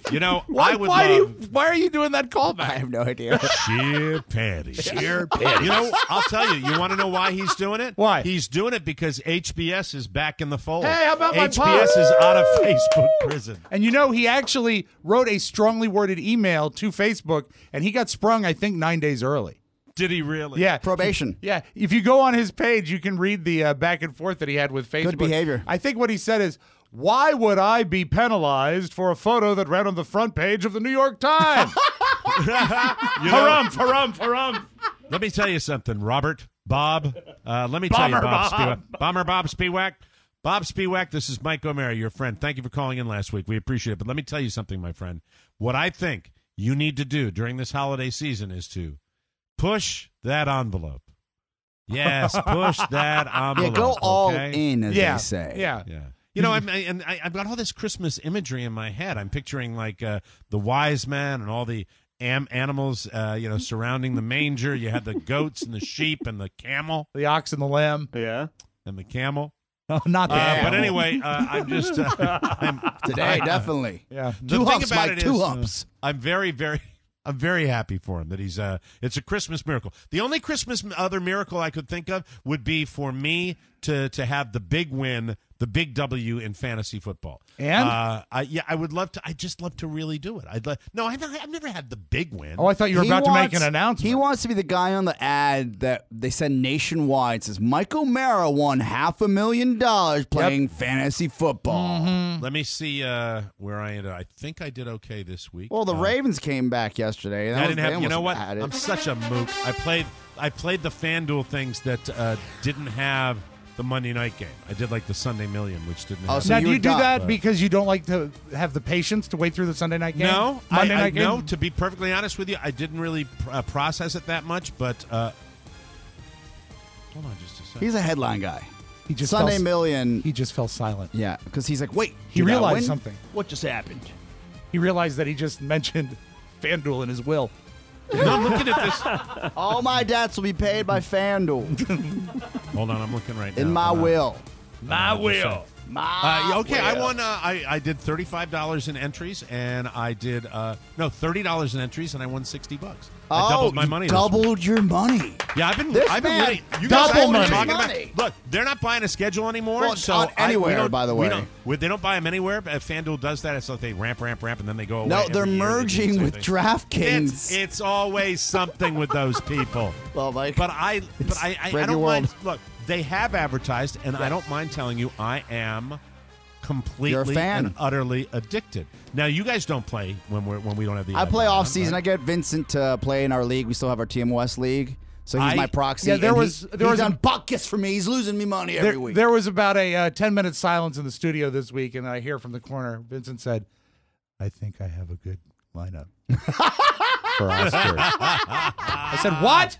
Why are you doing that callback? I have no idea. Sheer panties. Sheer panties. I'll tell you. You want to know why he's doing it? Why? He's doing it because HBS is back in the fold. Hey, how about my HBS pop? is out of Facebook prison. And he actually wrote a strongly worded email to Facebook, and he got sprung, I think, 9 days early. Did he really? Yeah. Probation. Yeah. If you go on his page, you can read the back and forth that he had with Facebook. Good behavior. I think what he said is, why would I be penalized for a photo that ran on the front page of the New York Times? Harum. Let me tell you something, Robert, Bob. Let me tell you, Bob Spiewak. Bomber Bob Spiewak. Bob Spiewak, this is Mike O'Mara, your friend. Thank you for calling in last week. We appreciate it. But let me tell you something, my friend. What I think you need to do during this holiday season is to push that envelope. Yes, push that envelope. Yeah, go all okay? in, as they say. Yeah. I've got all this Christmas imagery in my head. I'm picturing like the wise man and all the animals, surrounding the manger. You had the goats and the sheep and the camel. The ox and the lamb. Yeah. And the camel. Oh, not that. But anyway, I'm just Today, definitely. Yeah. The Two thing humps, about Mike. it Two is, humps. I'm very happy for him that he's it's a Christmas miracle. The only Christmas other miracle I could think of would be for me to have the big win, the big W in fantasy football. And I would love to. I just love to really do it. I've never had the big win. Oh, I thought you were about to make an announcement. He wants to be the guy on the ad that they send nationwide. It says Mike O'Mara won $500,000 playing fantasy football. Let me see where I ended. I think I did okay this week. Well, the Ravens came back yesterday. I didn't have. You know what? Bad. I'm such a mook. I played the FanDuel things that didn't have the Monday night game. I did like the Sunday Million, which didn't have. Now, do you do that because you don't like to have the patience to wait through the Sunday night game? No, Monday night game? No, to be perfectly honest with you, I didn't really process it that much, but hold on just a second. He's a headline guy. He just Sunday Million. He just fell silent. Yeah, because he's like, wait. He did I realized win? something. What just happened? He realized that he just mentioned FanDuel in his will. No, I'm looking at this. All my debts will be paid by FanDuel. Hold on, I'm looking right now. In my will. My will. Okay, I won. I did $35 in entries, and I did $30 in entries, and I won $60. I doubled my money. Doubled your money. Yeah, I've been man, really. You guys double know what I'm money. talking about. Look, they're not buying a schedule anymore. Well, so on anywhere, by the way. They don't buy them anywhere. FanDuel does that. It's like they ramp, and then they go away. No, they're every year. merging They do the with same thing. DraftKings. It's always something with those people. Well, Mike, But I spread don't your mind. world. Look, they have advertised, and I don't mind telling you, I am completely You're a fan. and utterly addicted. Now, you guys don't play when we don't have the. I play ad off on, season. right? I get Vincent to play in our league. We still have our TMOS league. So he's I- my proxy. Yeah, there and was he's a- on buckets for me. He's losing me money every week. There was about a 10-minute silence in the studio this week, and I hear from the corner, Vincent said, I think I have a good lineup for Oscar. I said, what?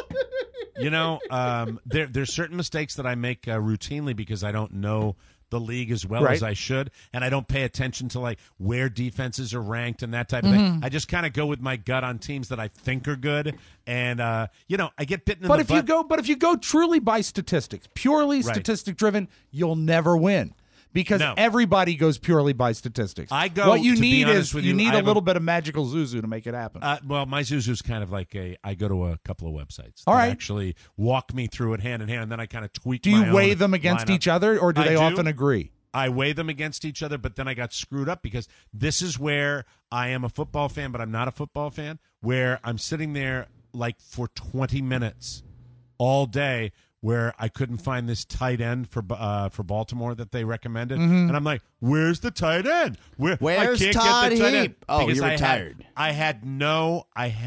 You know, there's certain mistakes that I make routinely because I don't know the league as well as I should, and I don't pay attention to like where defenses are ranked and that type of thing. I just kind of go with my gut on teams that I think are good, and I get bitten in the butt. But if you go truly by statistics, purely statistic driven, you'll never win. Because everybody goes purely by statistics. I go. What you to be need honest is with you need I a have little bit of magical Zuzu to make it happen. Well, my Zuzu's kind of like I go to a couple of websites All that right. actually walk me through it hand in hand, and then I kind of tweak. Do you my weigh own them against lineup. each other, or do I they often agree? I weigh them against each other, but then I got screwed up because this is where I am a football fan, but I'm not a football fan, where I'm sitting there like for 20 minutes all day where I couldn't find this tight end for Baltimore that they recommended. And I'm like, where's the tight end? Where's I can't Todd get the tight end. Heap? Oh, Because you're I retired. I had no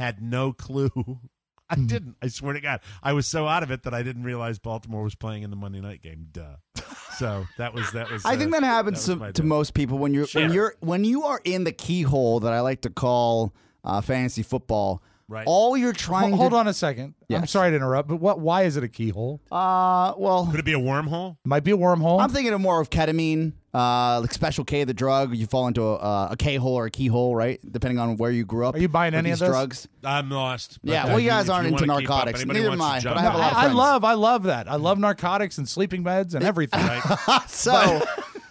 clue. I didn't. I swear to God. I was so out of it that I didn't realize Baltimore was playing in the Monday night game. Duh. So that was. I think that happens to most people when you are in the keyhole that I like to call fantasy football. Right. All you're trying. Hold on a second. I'm Yes. sorry to interrupt, but why is it a keyhole? Well, could it be a wormhole? Might be a wormhole. I'm thinking of more of ketamine, like Special K, the drug. You fall into a K hole or a keyhole, right? Depending on where you grew up. Are you buying with any of these this? drugs? I'm lost. Yeah, But, well, you guys if aren't into wanna keep up, narcotics. anybody Neither am wants to I, but jump I have a in. lot of I friends. love that. I love narcotics and sleeping meds and everything. So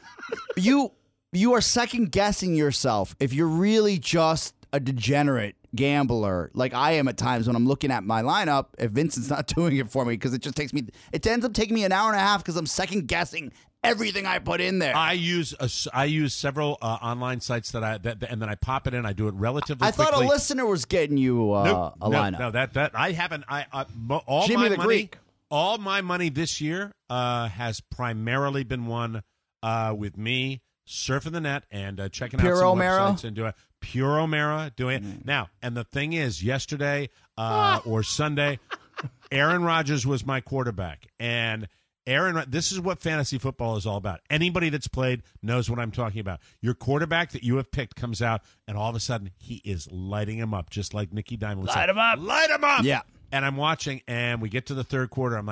you are second guessing yourself if you're really just a degenerate gambler like I am at times when I'm looking at my lineup. If Vincent's not doing it for me, because it ends up taking me an hour and a half because I'm second guessing everything I put in there. I use several online sites and then I pop it in. I do it relatively I quickly. thought a listener was getting you a lineup. No, that I haven't. All Jimmy my the money, Greek. all my money this year has primarily been won with me surfing the net and checking out Pure some O'Mara? websites and doing Pure O'Mara doing it now. And the thing is, yesterday or Sunday, Aaron Rodgers was my quarterback, and this is what fantasy football is all about. Anybody that's played knows what I'm talking about. Your quarterback that you have picked comes out, and all of a sudden he is lighting him up, just like Nicky Diamond would say. Light 'em up. Light him up. Yeah. And I'm watching, and we get to the third quarter. I'm like,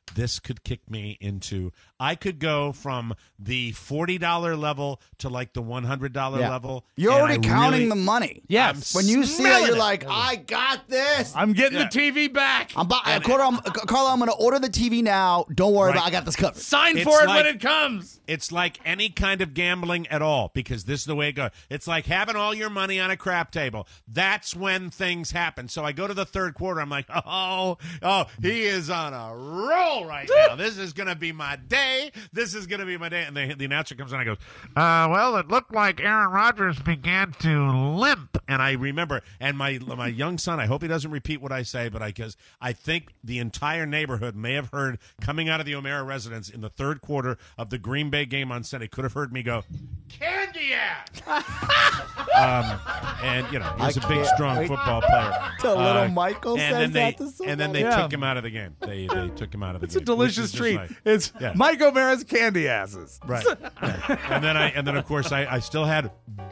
this could kick me into. I could go from the $40 level to like the $100 level. You're and already counting the money. Yes. When you see that, you're it. like, I got this. I'm getting the TV back. Carla, I'm going to order the TV now. Don't worry about it. I got this covered. Sign It's for it like- when it comes. It's like any kind of gambling at all, because this is the way it goes. It's like having all your money on a crap table. That's when things happen. So I go to the third quarter. I'm like, oh, he is on a roll right now. This is going to be my day. This is going to be my day. And the announcer comes in and goes, well, it looked like Aaron Rodgers began to limp. And I remember, and my young son, I hope he doesn't repeat what I say, but I think the entire neighborhood may have heard coming out of the O'Mara residence in the third quarter of the Green Bay game on Sunday, could have heard me go, candy ass! And, he was a big, strong football player. The little Michael says that to somebody. And then they took him out of the game. They took him out of the game. It's a delicious treat. Like, It's Mike O'Mara's candy asses. Right. And then of course I still had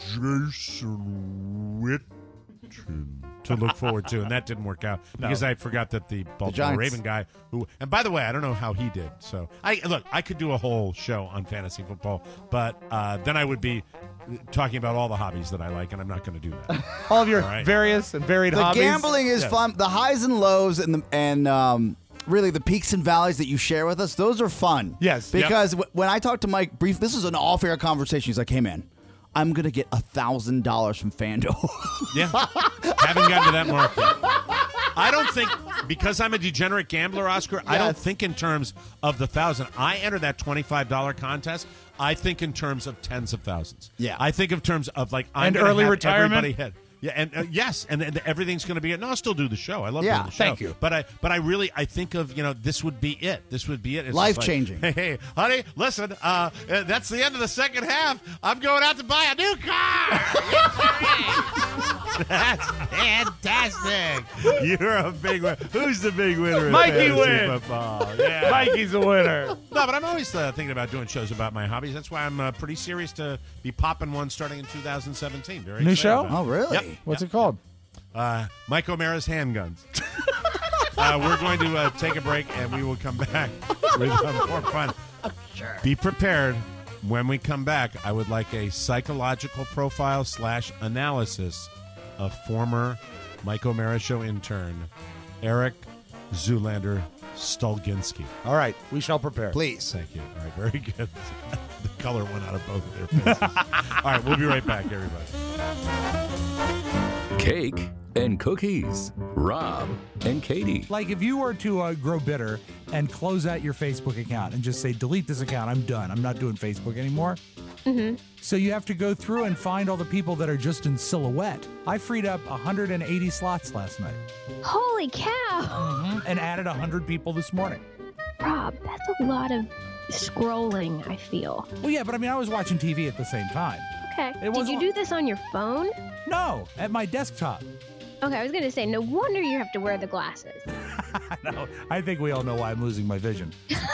Jason Witten to look forward to, and that didn't work out because I forgot that the Baltimore Raven guy who, and by the way, I don't know how he did. So I could do a whole show on fantasy football, but then I would be talking about all the hobbies that I like, and I'm not going to do that. All of your various and varied hobbies. The gambling is fun. The highs and lows and really the peaks and valleys that you share with us, those are fun. Yes. Because when I talked to Mike brief, this was an all-fair conversation. He's like, hey, man, I'm going to get $1,000 from FanDuel. Yeah. Haven't gotten to that mark yet. I don't think, because I'm a degenerate gambler, Oscar, I don't think in terms of the $1,000. I enter that $25 contest, I think in terms of tens of thousands. Yeah. I think in terms of like, I'm And gonna early have retirement? everybody hit. Yeah, and yes, and everything's going to be it. No, I'll still do the show. I love doing the show. Thank you. But I really think of, this would be it. This would be it. It's Life just like, changing. Hey, honey, listen. That's the end of the second half. I'm going out to buy a new car. That's fantastic. You're a big winner. Who's the big winner? Mikey in fantasy wins. football? Yeah. Mikey's a winner. No, but I'm always thinking about doing shows about my hobbies. That's why I'm pretty serious to be popping one starting in 2017. Very New excited show? about it. Oh, really? Yep. What's it called? Mike O'Mara's Handguns. We're going to take a break, and we will come back with more fun. Sure. Be prepared. When we come back, I would like a psychological profile / analysis of former Mike O'Mara Show intern Eric Zoolander Stulginski. All right. We shall prepare. Please. Thank you. All right, very good. The color went out of both of their faces. All right, we'll be right back, everybody. Cake and cookies. Rob and Katie. Like if you were to grow bitter and close out your Facebook account and just say, delete this account, I'm done. I'm not doing Facebook anymore. Mm-hmm. So you have to go through and find all the people that are just in silhouette. I freed up 180 slots last night. Holy cow. Mm-hmm. And added 100 people this morning. Rob, that's a lot of scrolling, I feel. Well, yeah, but I mean, I was watching TV at the same time. Okay. It Did wasn't- you do this on your phone? No, at my desktop. Okay, I was going to say, no wonder you have to wear the glasses. No, I think we all know why I'm losing my vision.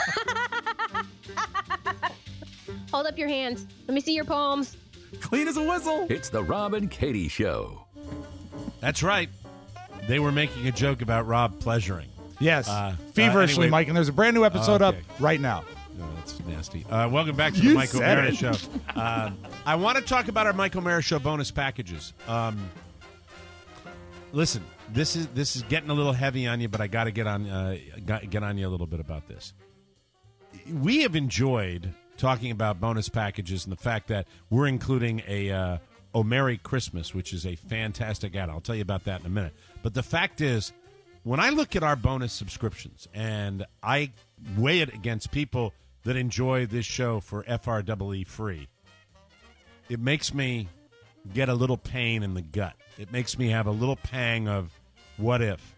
Hold up your hands. Let me see your palms. Clean as a whistle. It's the Rob and Katie Show. That's right. They were making a joke about Rob pleasuring. Yes. Feverishly, anyway. Mike, and there's a brand new episode up Okay. right now. No, that's nasty. Welcome back to You the Mike said O'Mara it. Show. I want to talk about our Mike O'Mara Show bonus packages. Listen, this is getting a little heavy on you, but I got to get on you a little bit about this. We have enjoyed talking about bonus packages and the fact that we're including a O'Merry Christmas, which is a fantastic ad. I'll tell you about that in a minute. But the fact is, when I look at our bonus subscriptions and I weigh it against people that enjoy this show for FREE free, it makes me get a little pain in the gut. It makes me have a little pang of what if.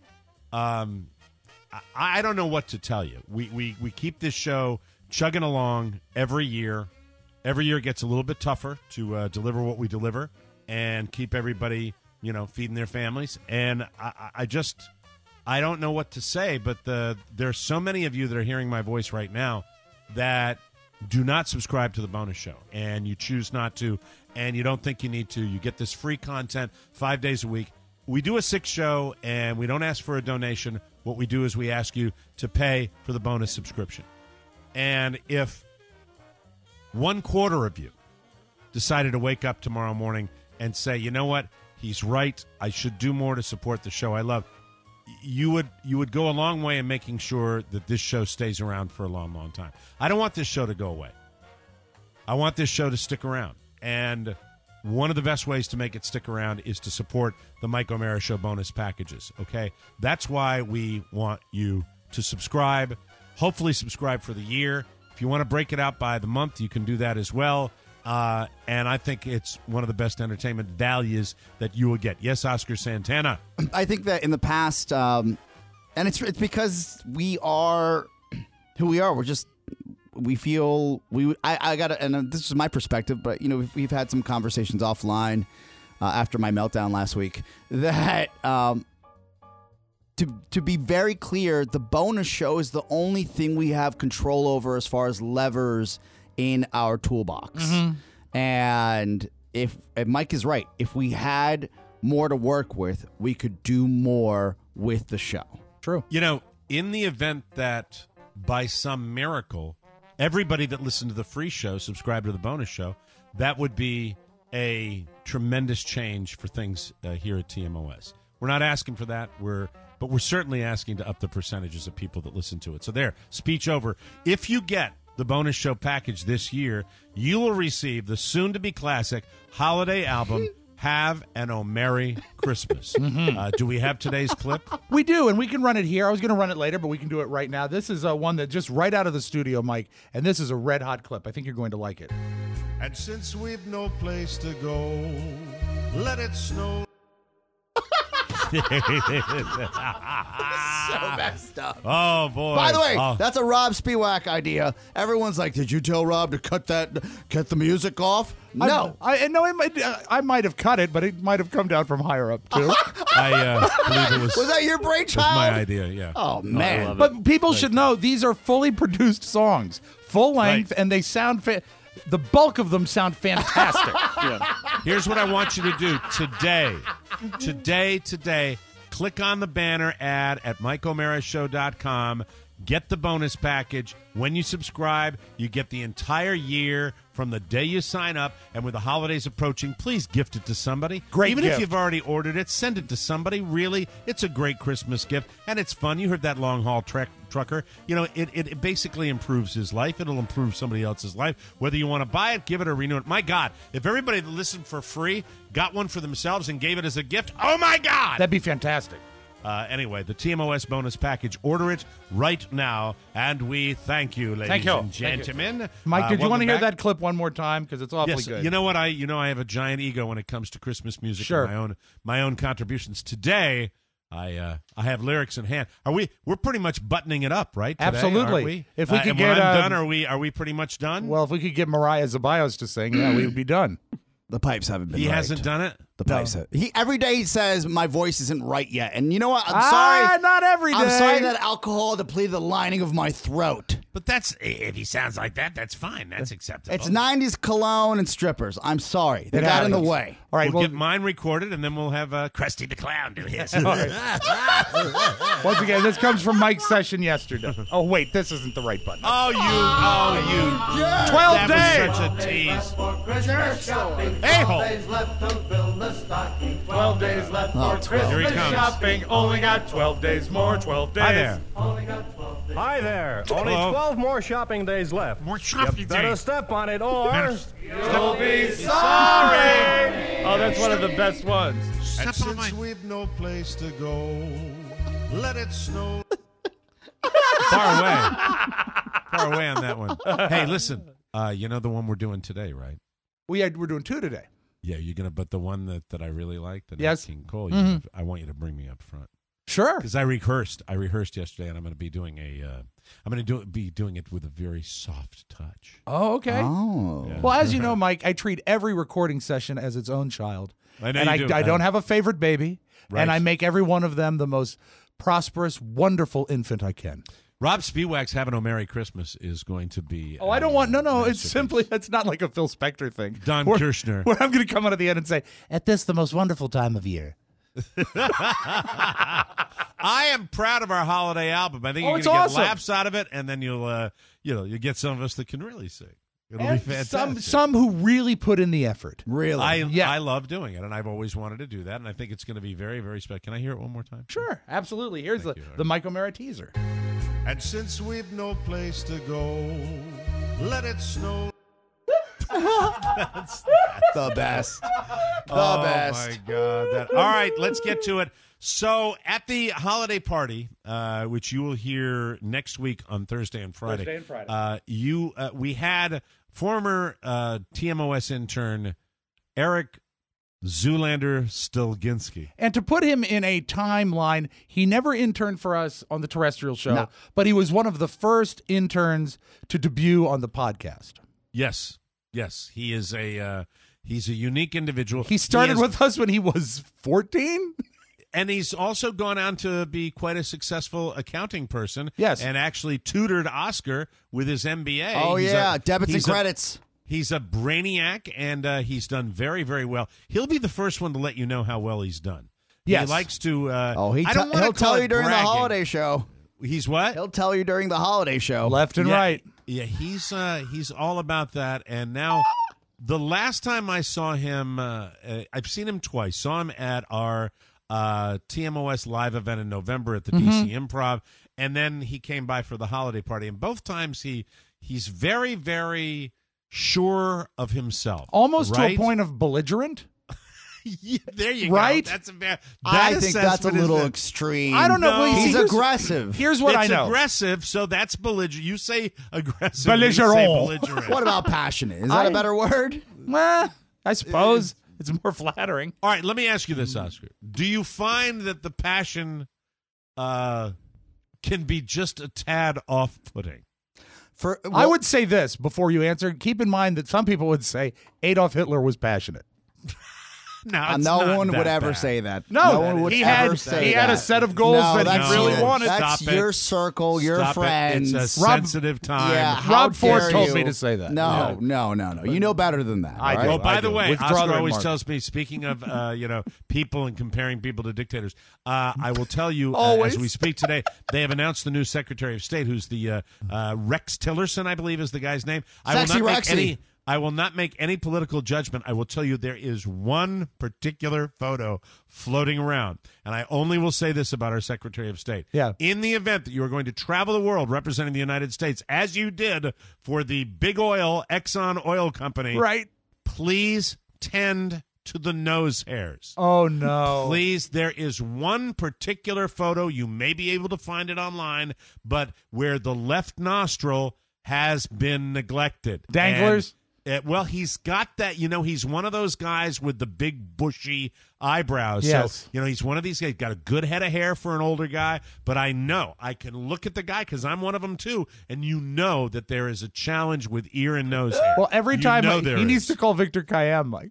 I don't know what to tell you. We keep this show chugging along every year. Every year it gets a little bit tougher to deliver what we deliver and keep everybody, feeding their families. And I don't know what to say, but there's so many of you that are hearing my voice right now that do not subscribe to the bonus show, and you choose not to, and you don't think you need to. You get this free content 5 days a week. We do a 6 show, and we don't ask for a donation. what we do is we ask you to pay for the bonus subscription. And if 1/4 of you decided to wake up tomorrow morning and say, you know what, he's right, I should do more to support the show I love, you would go a long way in making sure that this show stays around for a long, long time. I don't want this show to go away. I want this show to stick around. And one of the best ways to make it stick around is to support the Mike O'Mara Show bonus packages, okay? That's why we want you to subscribe. Hopefully subscribe for the year. If you want to break it out by the month, you can do that as well. And I think it's one of the best entertainment values that you will get. Yes, Oscar Santana. I think that in the past, and it's because we are who we are. We feel I got to, and this is my perspective, but we've had some conversations offline after my meltdown last week that to be very clear, the bonus show is the only thing we have control over as far as levers in our toolbox. Mm-hmm. And if Mike is right, if we had more to work with, we could do more with the show. True. In the event that by some miracle everybody that listened to the free show subscribed to the bonus show, that would be a tremendous change for things here at TMOS. We're not asking for that. But we're certainly asking to up the percentages of people that listen to it. So there, speech over. If you get the bonus show package this year, you will receive the soon-to-be classic holiday album, Have an O'Merry Christmas. Do we have today's clip? We do, and we can run it here. I was going to run it later, but we can do it right now. This is one that just right out of the studio, Mike, and this is a red-hot clip. I think you're going to like it. And since we've no place to go, let it snow. So messed up. Oh, boy. By the way, that's a Rob Spiewak idea. Everyone's like, did you tell Rob to cut the music off? No. I might have cut it, but it might have come down from higher up, too. I believe it was. Was that your brainchild? Was my idea, yeah. Oh, man. But people should know these are fully produced songs, full length, and they sound the bulk of them sound fantastic. Here's what I want you to do today. Click on the banner ad at MikeO'MaraShow.com. Get the bonus package. When you subscribe, you get the entire year from the day you sign up. And with the holidays approaching, please gift it to somebody. Even gift. if you've already ordered it, send it to somebody. Really, it's a great Christmas gift. And it's fun. You heard that long-haul trucker. It basically improves his life. It'll improve somebody else's life. Whether you want to buy it, give it, or renew it. My God, if everybody that listened for free got one for themselves and gave it as a gift, oh, my God! That'd be fantastic. Anyway, the TMOS bonus package. Order it right now, and we thank you, ladies and gentlemen. Mike, did you want to hear that clip one more time? Because it's awfully good. You know what? I have a giant ego when it comes to Christmas music. Sure. And my own contributions. Today, I have lyrics in hand. We're pretty much buttoning it up, right? Today, absolutely. Aren't we? If we could and get when I'm done, are we pretty much done? Well, if we could get Mariah Zabios to sing, we would be done. The pipes haven't been He right. hasn't done it? The pipes every day he says my voice isn't right yet. And you know what? I'm sorry. Not every day. I'm sorry that alcohol depleted the lining of my throat. But if he sounds like that, that's fine. That's acceptable. It's 90s cologne and strippers. I'm sorry. They got in the way. All right, we'll get mine recorded, and then we'll have Krusty the Clown do his. Once again, this comes from Mike's session yesterday. Oh, wait, this isn't the right button. Oh, you. 12 days. Was such a tease. A-hole. 12 days left for Christmas shopping. Only got 12 days more. 12 days. Hi there. Hi there. Only 12 more shopping days left. More shopping you better days. step on it, or you'll be sorry. Oh, that's one of the best ones. And since we've no place to go, let it snow. Far away on that one. Hey, listen. You know the one we're doing today, right? We're doing two today. Yeah, you're gonna. But the one that I really liked, the yes, King Cole. I want you to bring me up front. Sure. Because I rehearsed yesterday, and I'm going to be doing be doing it with a very soft touch. Oh, okay. Oh. Yeah. Well, as you know, Mike, I treat every recording session as its own child. I know and you do. I don't have a favorite baby, right. And I make every one of them the most prosperous, wonderful infant I can. Rob Spiewak's Have an O'Merry Christmas is going to be. Oh, I don't want. No. It's simply. It's not like a Phil Spector thing. Don Kirshner. Where I'm going to come out at the end and say, "At this, the most wonderful time of year." I am proud of our holiday album. I think you're it's going to awesome. get laughs out of it, and then you'll get some of us that can really sing. It'll And be fantastic. some who really put in the effort. Really? I love doing it, and I've always wanted to do that, and I think it's going to be very, very special. Can I hear it one more time? Sure, absolutely. Here's the Mike O'Mara teaser. And since we've no place to go, let it snow. The best. The Oh best. my God! All right, let's get to it. So, at the holiday party, which you will hear next week on Thursday and Friday, we had former TMOS intern Eric Zoolander Stilginski. And to put him in a timeline, he never interned for us on the terrestrial show, No. but he was one of the first interns to debut on the podcast. Yes, he is he's a unique individual. He started with us when he was 14. And he's also gone on to be quite a successful accounting person. Yes. And actually tutored Oscar with his MBA. Oh, debits and he's credits. He's a brainiac, and he's done very, very well. He'll be the first one to let you know how well he's done. Yes. He likes to... He'll tell you during the holiday show. He's what? He'll tell you during the holiday show. Left and right. Yeah, he's all about that. And now, the last time I saw him, I've seen him twice. Saw him at our... TMOS live event in November at the DC Improv, and then he came by for the holiday party. And both times he's very, very sure of himself, Almost right? to a point of belligerent. Yeah, there you Right? go. That's a bad. I think that's a assessment is little that- extreme. I don't know. No. He's Here's- aggressive. Here's what It's I know. aggressive, so that's belligerent. You say aggressive. Belligerent. You say belligerent. What about passionate? Is that a better word? Well, I suppose it's more flattering. All right, let me ask you this, Oscar. Do you find that the passion can be just a tad off-putting? I would say this before you answer. Keep in mind that some people would say Adolf Hitler was passionate. No, no one would ever say that. No, one would he ever had say he had that. a set of goals No, that that's he really you. wanted. That's Stop it. your circle, your Stop friends. It. It's a Rob- sensitive time. Yeah, how Rob Ford dare told you. me to say that. No. You know better than that. I all do. right? Oh, by I the do. way, Withdraw Oscar the always remark. tells me, speaking of people and comparing people to dictators, I will tell you Always. as we speak today, they have announced the new Secretary of State, who's the Rex Tillerson, I believe is the guy's name. Sexy Rexy. I will not make any political judgment. I will tell you there is one particular photo floating around, and I only will say this about our Secretary of State. Yeah. In the event that you are going to travel the world representing the United States, as you did for the big oil, Exxon Oil Company, Right. please tend to the nose hairs. Oh, no. Please, there is one particular photo, you may be able to find it online, but where the left nostril has been neglected. Danglers? Well, he's got that, he's one of those guys with the big bushy eyebrows. Yes. So, he's one of these guys, got a good head of hair for an older guy, but I know, I can look at the guy because I'm one of them too, and you know that there is a challenge with ear and nose hair. Well, every You time know he there needs is. to call Victor Kayam, Mike.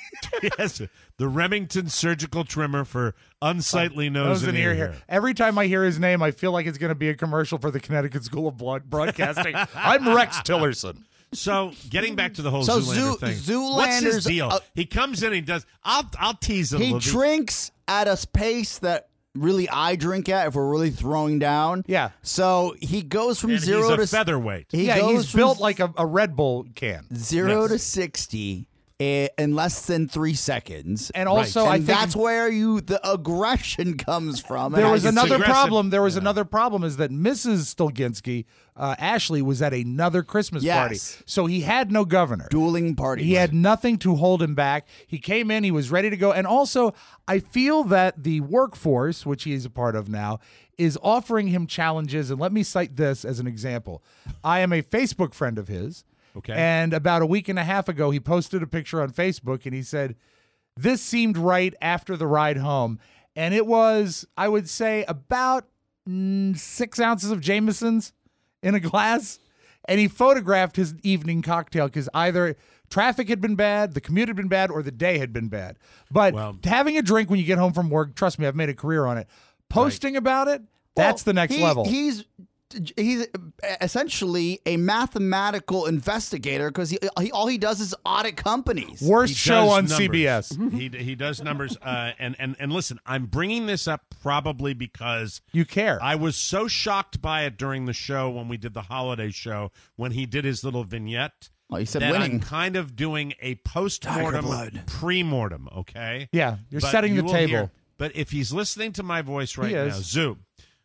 Yes, the Remington surgical trimmer for unsightly nose and ear hair. Every time I hear his name, I feel like it's going to be a commercial for the Connecticut School of Broadcasting. I'm Rex Tillerson. So, getting back to the whole So Zoolander thing, Zoolander's, what's his deal? He comes in, he does. I'll tease it a He little bit. drinks at a pace that really I drink at if we're really throwing down. Yeah. So he goes from And zero he's a to featherweight. He Yeah, goes he's from built like a Red Bull can. 0 Yes. to 60 in less than 3 seconds. And also, And I think that's where the aggression comes from. there And was I- another aggressive. problem. There was another problem is that Mrs. Stilginski, Ashley, was at another Christmas Yes. party. So he had no governor. dueling parties. He had nothing to hold him back. He came in, he was ready to go. And also, I feel that the workforce, which he is a part of now, is offering him challenges. And let me cite this as an example. I am a Facebook friend of his. Okay. And about a week and a half ago, he posted a picture on Facebook and he said, "This seemed right after the ride home." And it was, I would say, about 6 ounces of Jameson's in a glass. And he photographed his evening cocktail because either traffic had been bad, the commute had been bad, or the day had been bad. But having a drink when you get home from work, trust me, I've made a career on it. Posting about it, that's the next level. He's he's essentially a mathematical investigator because all he does is audit companies. Worst show on numbers. CBS. He does numbers. And listen, I'm bringing this up probably because you care. I was so shocked by it during the show when we did the holiday show when he did his little vignette. Oh, you said that winning. I'm kind of doing a post-mortem, pre-mortem, okay? Yeah, you're But setting you the will table. hear- but if he's listening to my voice right He now, is. Zoo,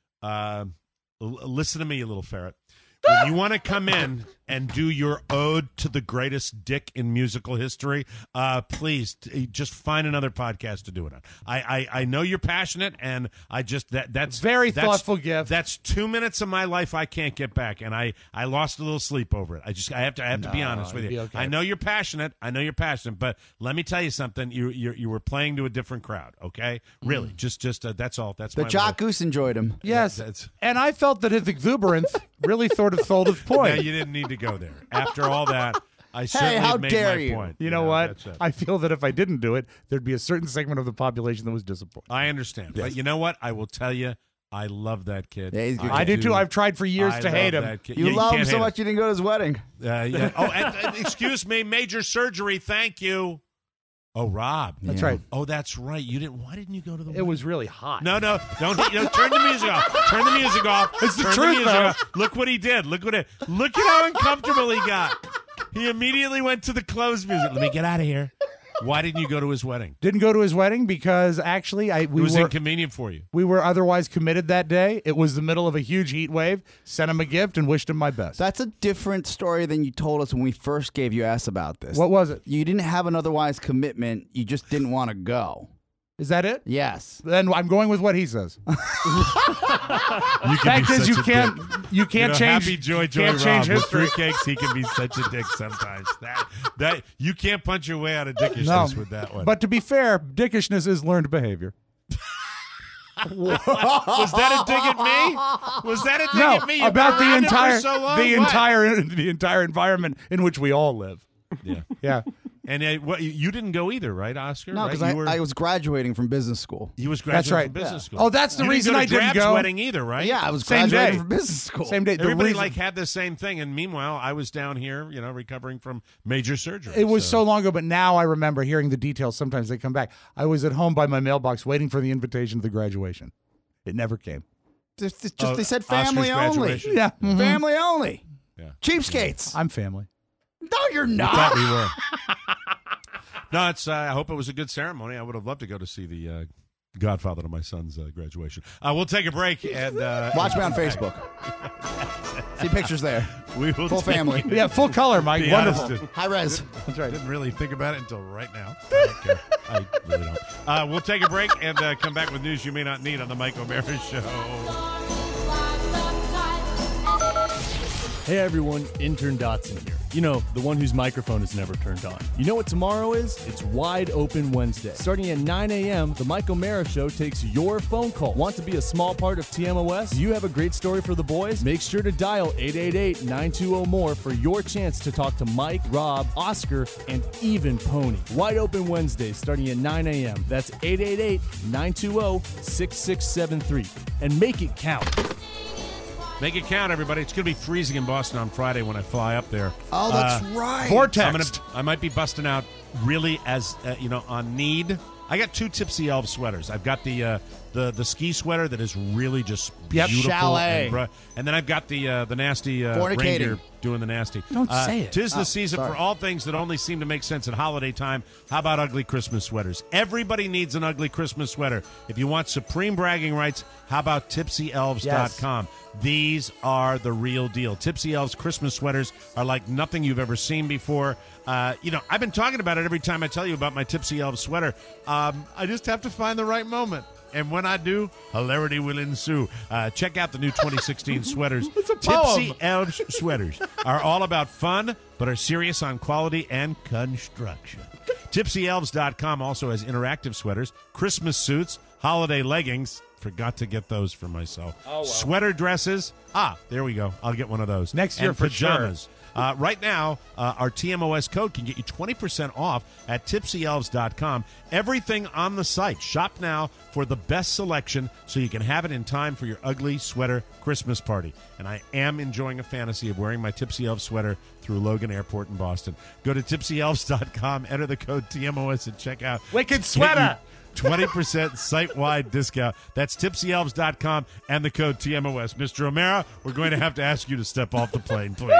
listen to me, you little ferret. When you want to come in and do your ode to the greatest dick in musical history, please just find another podcast to do it on. I know you're passionate, and that's Very thoughtful gift. That's 2 minutes of my life I can't get back, and I lost a little sleep over it. I have to be honest with you. be okay. I know you're passionate. But let me tell you something. You were playing to a different crowd. Okay, really, just that's all. That's The my Jock Goose enjoyed him. Yes, that's- and I felt that his exuberance really sort of sold his No, point. you didn't need to go there. After all that, I certainly how made dare my you. point. You know what? That's it. I feel that if I didn't do it, there'd be a certain segment of the population that was disappointed. I understand, but you know what? I will tell you, I love that kid. Yeah, he's good. I do too. I've tried for years to love hate him. that kid. You Yeah, love him can't so hate much you didn't go to his wedding. Yeah. Oh, and excuse me, major surgery. Thank you. Oh, Rob. That's right. Oh, that's right. You didn't. Why didn't you go to the? It was really hot. No, don't turn the music off. Turn the music off. It's the Turn truth, music though. off. Look what he did. Look at how uncomfortable he got. He immediately went to the closed music. Let me get out of here. Why didn't you go to his wedding? Didn't go to his wedding because actually It was inconvenient for you. we were otherwise committed that day. It was the middle of a huge heat wave. Sent him a gift and wished him my best. That's a different story than you told us when we first gave you ass about this. What was it? You didn't have an otherwise commitment. You just didn't want to go. Is that it? Yes. Then I'm going with what he says. You Fact is, you can't change. Happy Joy can't Rob change with history. fruitcakes. He can be such a dick sometimes. That you can't punch your way out of dickishness with that one. But to be fair, dickishness is learned behavior. Was that a dig at me? Was that a dig No, at me? You about the around it for entire so long? the What? entire environment in which we all live. Yeah. Yeah. And you didn't go either, right, Oscar? No, right? because I was graduating from business school. You was That's graduating right. from business school. Oh, that's the You reason didn't go to I didn't Grab's go. wedding either, right? Yeah, I was Same graduating day. from business school. Same day. The Everybody reason- had the same thing, and meanwhile, I was down here, recovering from major surgery. It was so long ago, but now I remember hearing the details. Sometimes they come back. I was at home by my mailbox waiting for the invitation to the graduation. It never came. They said family Oscar's only. graduation? Yeah. Mhm. Family only. Yeah. Cheapskates. I'm family. No, you're We not. thought we were. No, it's. I hope it was a good ceremony. I would have loved to go to see the godfather of my son's graduation. We'll take a break and Watch me on Facebook. See pictures there. We will Full take- family. Yeah, full color, Mike. Be Wonderful. honest. High res. That's right. Didn't really think about it until right now. I don't care. I really don't. We'll take a break and come back with news you may not need on the Mike O'Meara Show. Hey everyone, Intern Dotson here. You know, the one whose microphone is never turned on. You know what tomorrow is? It's Wide Open Wednesday. Starting at 9 a.m., the Mike O'Meara Show takes your phone call. Want to be a small part of TMOS? Do you have a great story for the boys? Make sure to dial 888-920-MORE for your chance to talk to Mike, Rob, Oscar, and even Pony. Wide Open Wednesday starting at 9 a.m. That's 888-920-6673. And make it count. Make it count, everybody. It's going to be freezing in Boston on Friday when I fly up there. Oh, that's right. Vortex. I might be busting out really as, on need. I got 2 Tipsy Elves sweaters. I've got the ski sweater that is really just beautiful. Chalet. And then I've got the nasty Fornicating. reindeer doing the nasty. Don't say it. Tis the season sorry. for all things that only seem to make sense at holiday time. How about ugly Christmas sweaters? Everybody needs an ugly Christmas sweater. If you want supreme bragging rights, how about tipsyelves.com? These are the real deal. Tipsy Elves Christmas sweaters are like nothing you've ever seen before. I've been talking about it every time I tell you about my Tipsy Elves sweater. I just have to find the right moment. And when I do, hilarity will ensue. Check out the new 2016 sweaters. It's a poem. Tipsy Elves sweaters are all about fun, but are serious on quality and construction. TipsyElves.com also has interactive sweaters, Christmas suits, holiday leggings. Forgot to get those for myself. Oh, well. Sweater dresses. There we go. I'll get one of those. Next year and for pajamas. Right now, our TMOS code can get you 20% off at tipsyelves.com. Everything on the site. Shop now for the best selection so you can have it in time for your ugly sweater Christmas party. And I am enjoying a fantasy of wearing my Tipsy Elves sweater through Logan Airport in Boston. Go to tipsyelves.com, enter the code TMOS at checkout. Wicked sweater! 20% site-wide discount. That's tipsyelves.com and the code TMOS. Mr. O'Mara, we're going to have to ask you to step off the plane, please.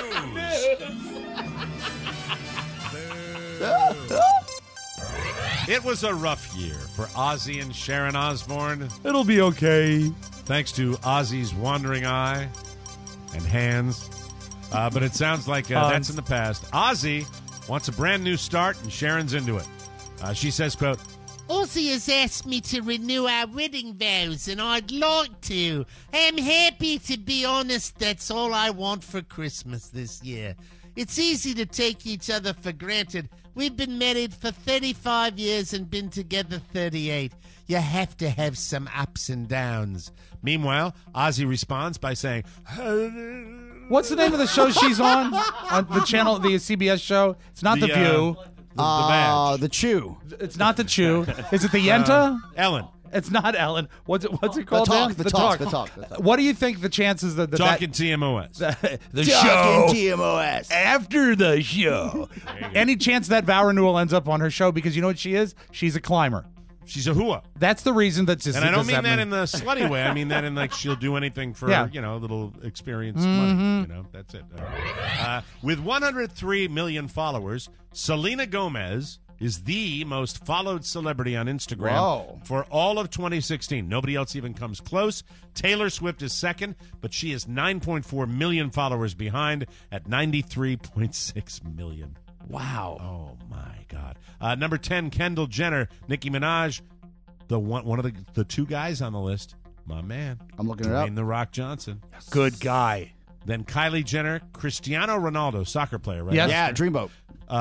It was a rough year for Ozzy and Sharon Osbourne. It'll be okay. Thanks to Ozzy's wandering eye and hands. But it sounds like that's in the past. Ozzy wants a brand new start, and Sharon's into it. She says, quote, Ozzy has asked me to renew our wedding vows, and I'd like to. I'm happy to be honest. That's all I want for Christmas this year. It's easy to take each other for granted. We've been married for 35 years and been together 38. You have to have some ups and downs. Meanwhile, Ozzy responds by saying, What's the name of the show she's on? On the channel, the CBS show? It's not The View. The Chew. It's not The Chew. Is it the Yenta? Ellen. It's not Ellen. What's it called? The Talk. What do you think the chances that Talking TMOS. The Talking show TMOS. after the show? Any chance that vow renewal ends up on her show? Because you know what she is? She's a climber. She's a hua. That's the reason that. And I don't mean that in the slutty way. I mean that in like she'll do anything for a little experience money. That's it. With 103 million followers, Selena Gomez is the most followed celebrity on Instagram for all of 2016. Nobody else even comes close. Taylor Swift is second, but she is 9.4 million followers behind at 93.6 million. Wow. Oh, my God. Number 10, Kendall Jenner. Nicki Minaj, one of the two guys on the list. My man. I'm looking it up. Dwayne The Rock Johnson. Good guy. Then Kylie Jenner, Cristiano Ronaldo, soccer player, right? Yes. Yeah, Dreamboat.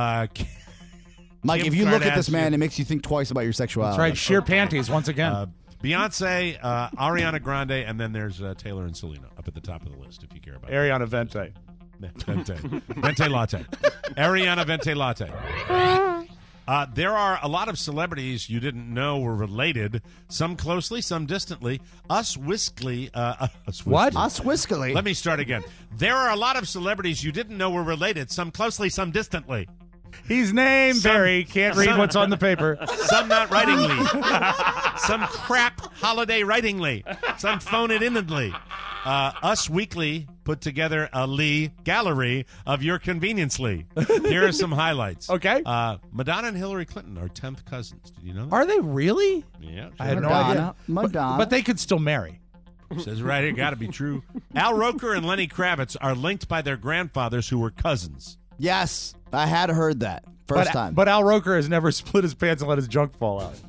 Mike, Kim if you look at Kardashian. this man, it makes you think twice about your sexuality. That's right. Sheer panties once again. Beyonce, Ariana Grande, and then there's Taylor and Selena up at the top of the list, if you care about Ariana Vente. Vente latte. Ariana Vente latte. There are a lot of celebrities you didn't know were related, some closely, some distantly. Us whiskily. What? Us whiskily? Let me start again. There are a lot of celebrities you didn't know were related, some closely, some distantly. He's named Barry. Can't read what's on the paper. Some not writingly. Some crap holiday writingly. Some phone it inly. Us Weekly put together a Lee gallery of your convenience-ly. Here are some highlights. Okay. Madonna and Hillary Clinton are 10th cousins. Did you know that? Are they really? Yeah. I had no idea. Madonna. But they could still marry. Says right here, got to be true. Al Roker and Lenny Kravitz are linked by their grandfathers who were cousins. Yes, I had heard that first time. But Al Roker has never split his pants and let his junk fall out.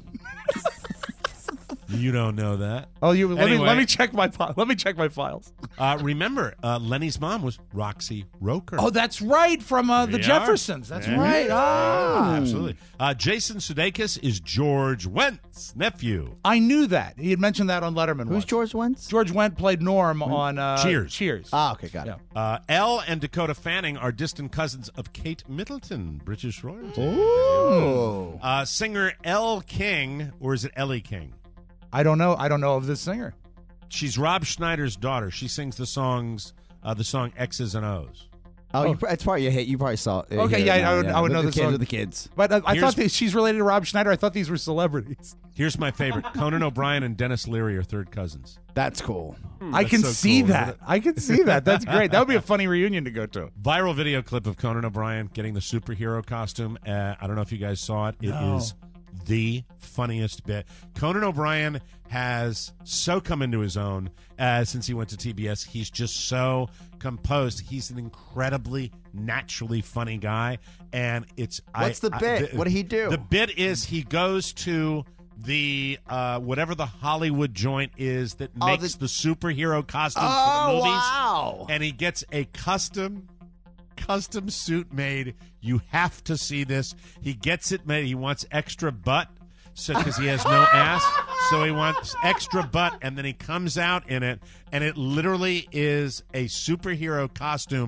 You don't know that. Oh, Anyway. let me check my files. Remember, Lenny's mom was Roxy Roker. Oh, that's right, from the Jeffersons. That's right. Yeah, absolutely. Jason Sudeikis is George Wendt's nephew. I knew that. He had mentioned that on Letterman. Who's George Wentz? George Wendt played Norm on Cheers. Ah, okay, got it. Elle and Dakota Fanning are distant cousins of Kate Middleton, British royalty. Ooh. Singer Elle King, or is it Ellie King? I don't know. I don't know of this singer. She's Rob Schneider's daughter. She sings the song X's and O's. Oh, it's probably a hit. You probably saw it. Okay, yeah, I would know the song. The kids. But I thought she's related to Rob Schneider. I thought these were celebrities. Here's my favorite. Conan O'Brien and Dennis Leary are third cousins. That's cool. I can see that. I can see that. That's great. That would be a funny reunion to go to. Viral video clip of Conan O'Brien getting the superhero costume. I don't know if you guys saw it. It is the funniest bit. Conan O'Brien has so come into his own since he went to TBS. He's just so composed. He's an incredibly naturally funny guy, and it's what's the bit? What did he do? The bit is he goes to the whatever the Hollywood joint is that makes the superhero costumes for the movies. Wow. And he gets a custom suit made. You have to see this. He gets it made. He wants extra butt because he has no ass. So he wants extra butt, and then he comes out in it, and it literally is a superhero costume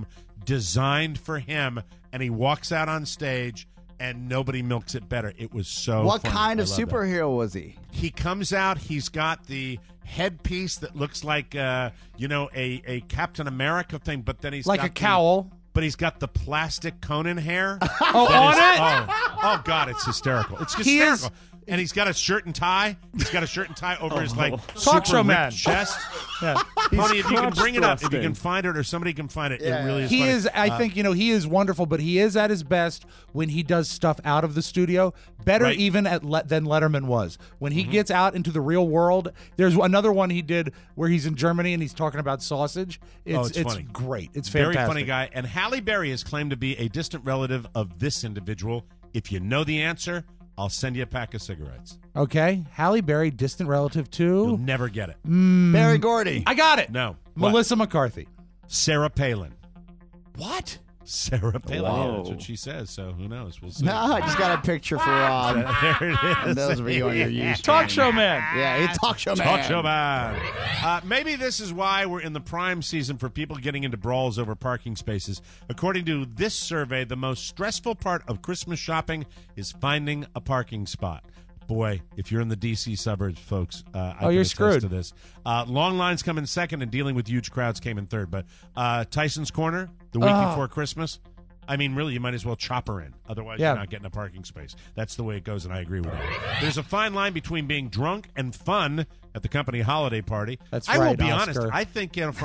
designed for him, and he walks out on stage, and nobody milks it better. It was so What funny. kind of I love that. superhero was he? He comes out. He's got the headpiece that looks like, a Captain America thing, but then he's Like got a cowl. But he's got the plastic Conan hair. Oh, that on it? Oh, God, it's hysterical. It's He hysterical. is- And he's got a shirt and tie. He's got a shirt and tie over his Talk super show ripped man. chest. Yeah. Honey, if you can bring it up, if you thrusting. can find it, or somebody can find it, it really is. He funny. is. I think he is wonderful, but he is at his best when he does stuff out of the studio. Better Right. even than Letterman was when he gets out into the real world. There's another one he did where he's in Germany and he's talking about sausage. It's funny. great. It's Very fantastic. funny guy. And Halle Berry is claimed to be a distant relative of this individual. If you know the answer, I'll send you a pack of cigarettes. Okay, Halle Berry, distant relative You'll to never get it. Barry Gordy. I got it. No. Melissa McCarthy. Sarah Palin. What? Sarah Palin. Whoa. Yeah, that's what she says. So who knows? We'll see. No, I just got a picture for Rob. There it is. Those were you on your YouTube. Talk show man. Yeah, he's talk show man. Talk show man. Maybe this is why we're in the prime season for people getting into brawls over parking spaces. According to this survey, the most stressful part of Christmas shopping is finding a parking spot. Boy, if you're in the D.C. suburbs, folks, I can you're attest screwed. to this. Long lines come in second, and dealing with huge crowds came in third. But Tyson's Corner, the week before Christmas, I mean, really, you might as well chop her in. Otherwise, Yeah. you're not getting a parking space. That's the way it goes, and I agree with that. There's a fine line between being drunk and fun at the company holiday party. That's I will right, be Oscar. honest. I think from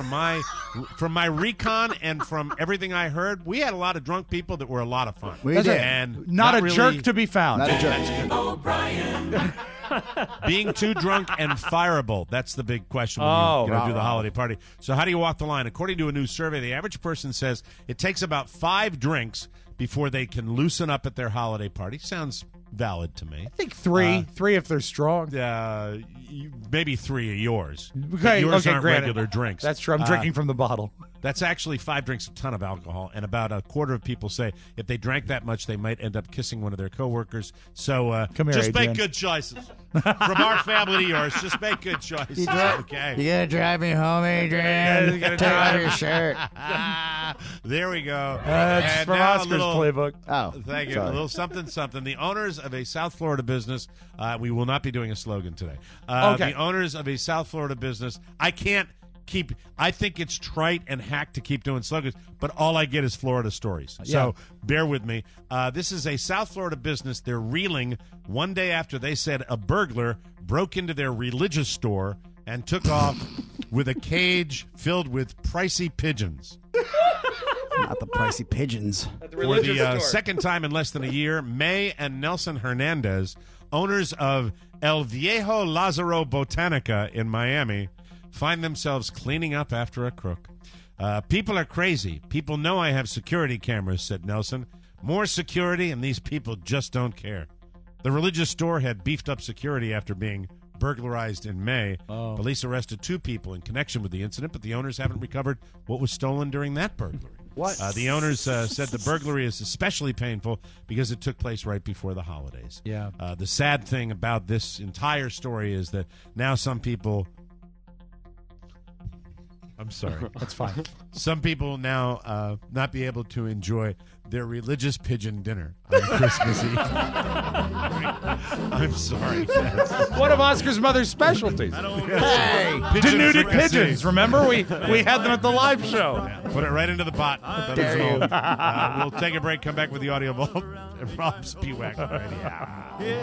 my recon and from everything I heard, we had a lot of drunk people that were a lot of fun. We did. And Not a really, jerk to be found. Not a jerk. That's good. Being too drunk and fireable. That's the big question when you do the holiday party. So how do you walk the line? According to a new survey, the average person says it takes about 5 drinks before they can loosen up at their holiday party. Sounds valid to me. I think three if they're strong. Maybe 3 of yours. Okay, Yours okay, aren't granted. regular drinks. That's true. I'm drinking from the bottle. That's actually 5 drinks, a ton of alcohol, and about a quarter of people say if they drank that much, they might end up kissing one of their coworkers. So Come here, just make Adrian. good choices. From our family to yours, just make good choices. Okay. You gonna drive me home, Adrian? Take off your shirt. There we go. That's And from now a Oscar's little- playbook. Oh, Thank you. sorry. A little something, something. The owners of a South Florida business, we will not be doing a slogan today. Okay. The owners of a South Florida business, I think it's trite and hack to keep doing slogans, but all I get is Florida stories. So bear with me. This is a South Florida business. They're reeling one day after they said a burglar broke into their religious store and took off with a cage filled with pricey pigeons. Not the pricey pigeons. For the second time in less than a year, May and Nelson Hernandez, owners of El Viejo Lazaro Botanica in Miami, find themselves cleaning up after a crook. People are crazy. People know I have security cameras, said Nelson. More security, and these people just don't care. The religious store had beefed up security after being burglarized in May. Police arrested 2 people in connection with the incident, but the owners haven't recovered what was stolen during that burglary. What? The owners said the burglary is especially painful because it took place right before the holidays. Yeah. The sad thing about this entire story is that now some people... I'm sorry. That's fine. Some people will now not be able to enjoy their religious pigeon dinner on Christmas Eve. I'm sorry. One of Oscar's mother's specialties. Hey, Denuded pigeons. Remember, we had them at the live show. Put it right into the pot. dare you. We'll take a break, come back with the audio vault. And Rob Spiewak right here.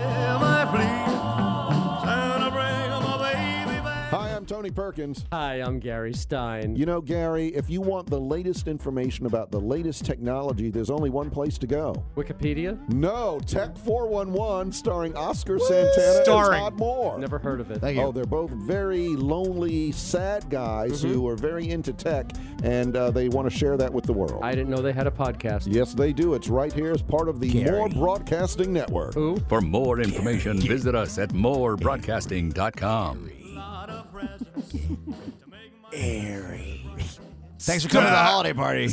Hi, I'm Tony Perkins. Hi, I'm Gary Stein. You know, Gary, if you want the latest information about the latest technology, there's only one place to go. Wikipedia? No, Tech 411, starring Oscar Santana and Todd Moore. Never heard of it. Thank you. Oh, they're both very lonely, sad guys who are very into tech, and they want to share that with the world. I didn't know they had a podcast. Yes, they do. It's right here as part of the Gary. More Broadcasting Network. Who? For more information, visit us at morebroadcasting.com. Thanks for coming to the holiday party.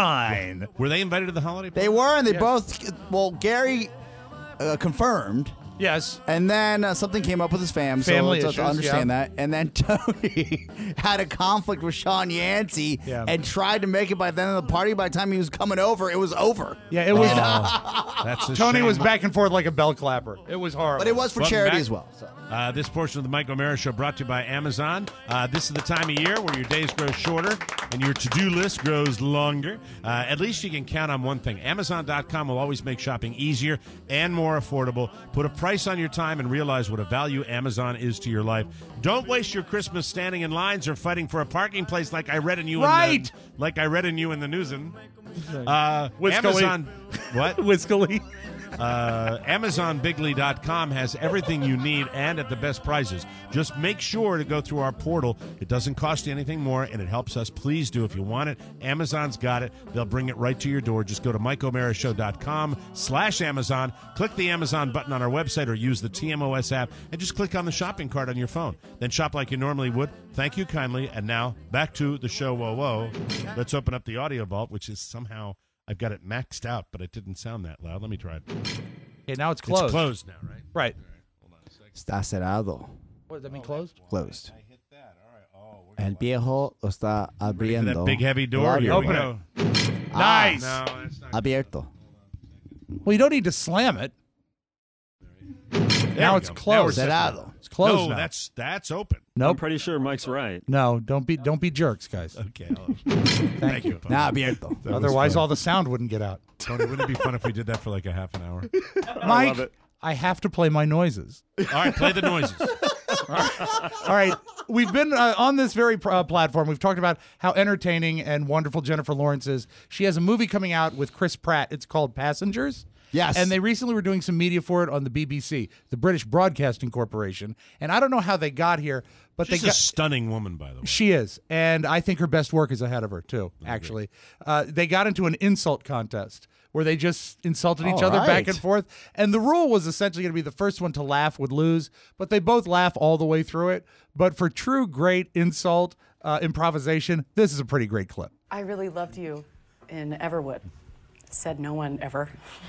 Were they invited to the holiday party? They were, and they both. Well, Gary confirmed, Yes. And then something came up with his family Family so issues, I understand yeah. that. And then Tony had a conflict with Sean Yancey and tried to make it by the end of the party. By the time he was coming over, it was over. Yeah, it was. That's a Tony shame. was back and forth like a bell clapper. It was horrible. But it was for Welcome charity back. as well. So. This portion of the Mike O'Mara Show brought to you by Amazon. This is the time of year where your days grow shorter and your to-do list grows longer. At least you can count on one thing. Amazon.com will always make shopping easier and more affordable. Put a price on your time and realize what a value Amazon is to your life. Don't waste your Christmas standing in lines or fighting for a parking place like I read in you. Right. Like I read in you in the news. Whiskily. Amazon. What? Whiskily. AmazonBigly.com has everything you need and at the best prices. Just make sure to go through our portal. It doesn't cost you anything more, and it helps us. Please do if you want it. Amazon's got it. They'll bring it right to your door. Just go to MikeO'MaraShow.com/Amazon. Click the Amazon button on our website or use the TMOS app and just click on the shopping cart on your phone. Then shop like you normally would. Thank you kindly. And now, back to the show. Whoa, whoa. Let's open up the audio vault, which is somehow... I've got it maxed out, but it didn't sound that loud. Let me try it. Okay, now it's closed. It's closed now, right? Right. Hold on a second. Está cerrado. What does that mean, closed? Closed. I hit that. All right. Oh, El viejo lo está abriendo. that big heavy door. Here we Open go. Nice. No, that's not. Abierto. Well, you don't need to slam it. Now it's closed. Cerrado. It's closed No, now. that's open. I'm Nope. pretty sure Mike's right. No, don't be jerks, guys. Okay. Thank you. Now abierto. That was Otherwise, fun. all the sound wouldn't get out. Tony, wouldn't it be fun if we did that for like a half an hour? Mike, I have to play my noises. All right, play the noises. All right. We've been on this very platform. We've talked about how entertaining and wonderful Jennifer Lawrence is. She has a movie coming out with Chris Pratt. It's called Passengers. Yes. And they recently were doing some media for it on the BBC, the British Broadcasting Corporation. And I don't know how they got here, but She's they got. a stunning woman, by the way. She is. And I think her best work is ahead of her, too, actually. They got into an insult contest where they just insulted each other back and forth. And the rule was essentially going to be the first one to laugh would lose, but they both laugh all the way through it. But for true great insult improvisation, this is a pretty great clip. I really loved you in Everwood. Said no one ever.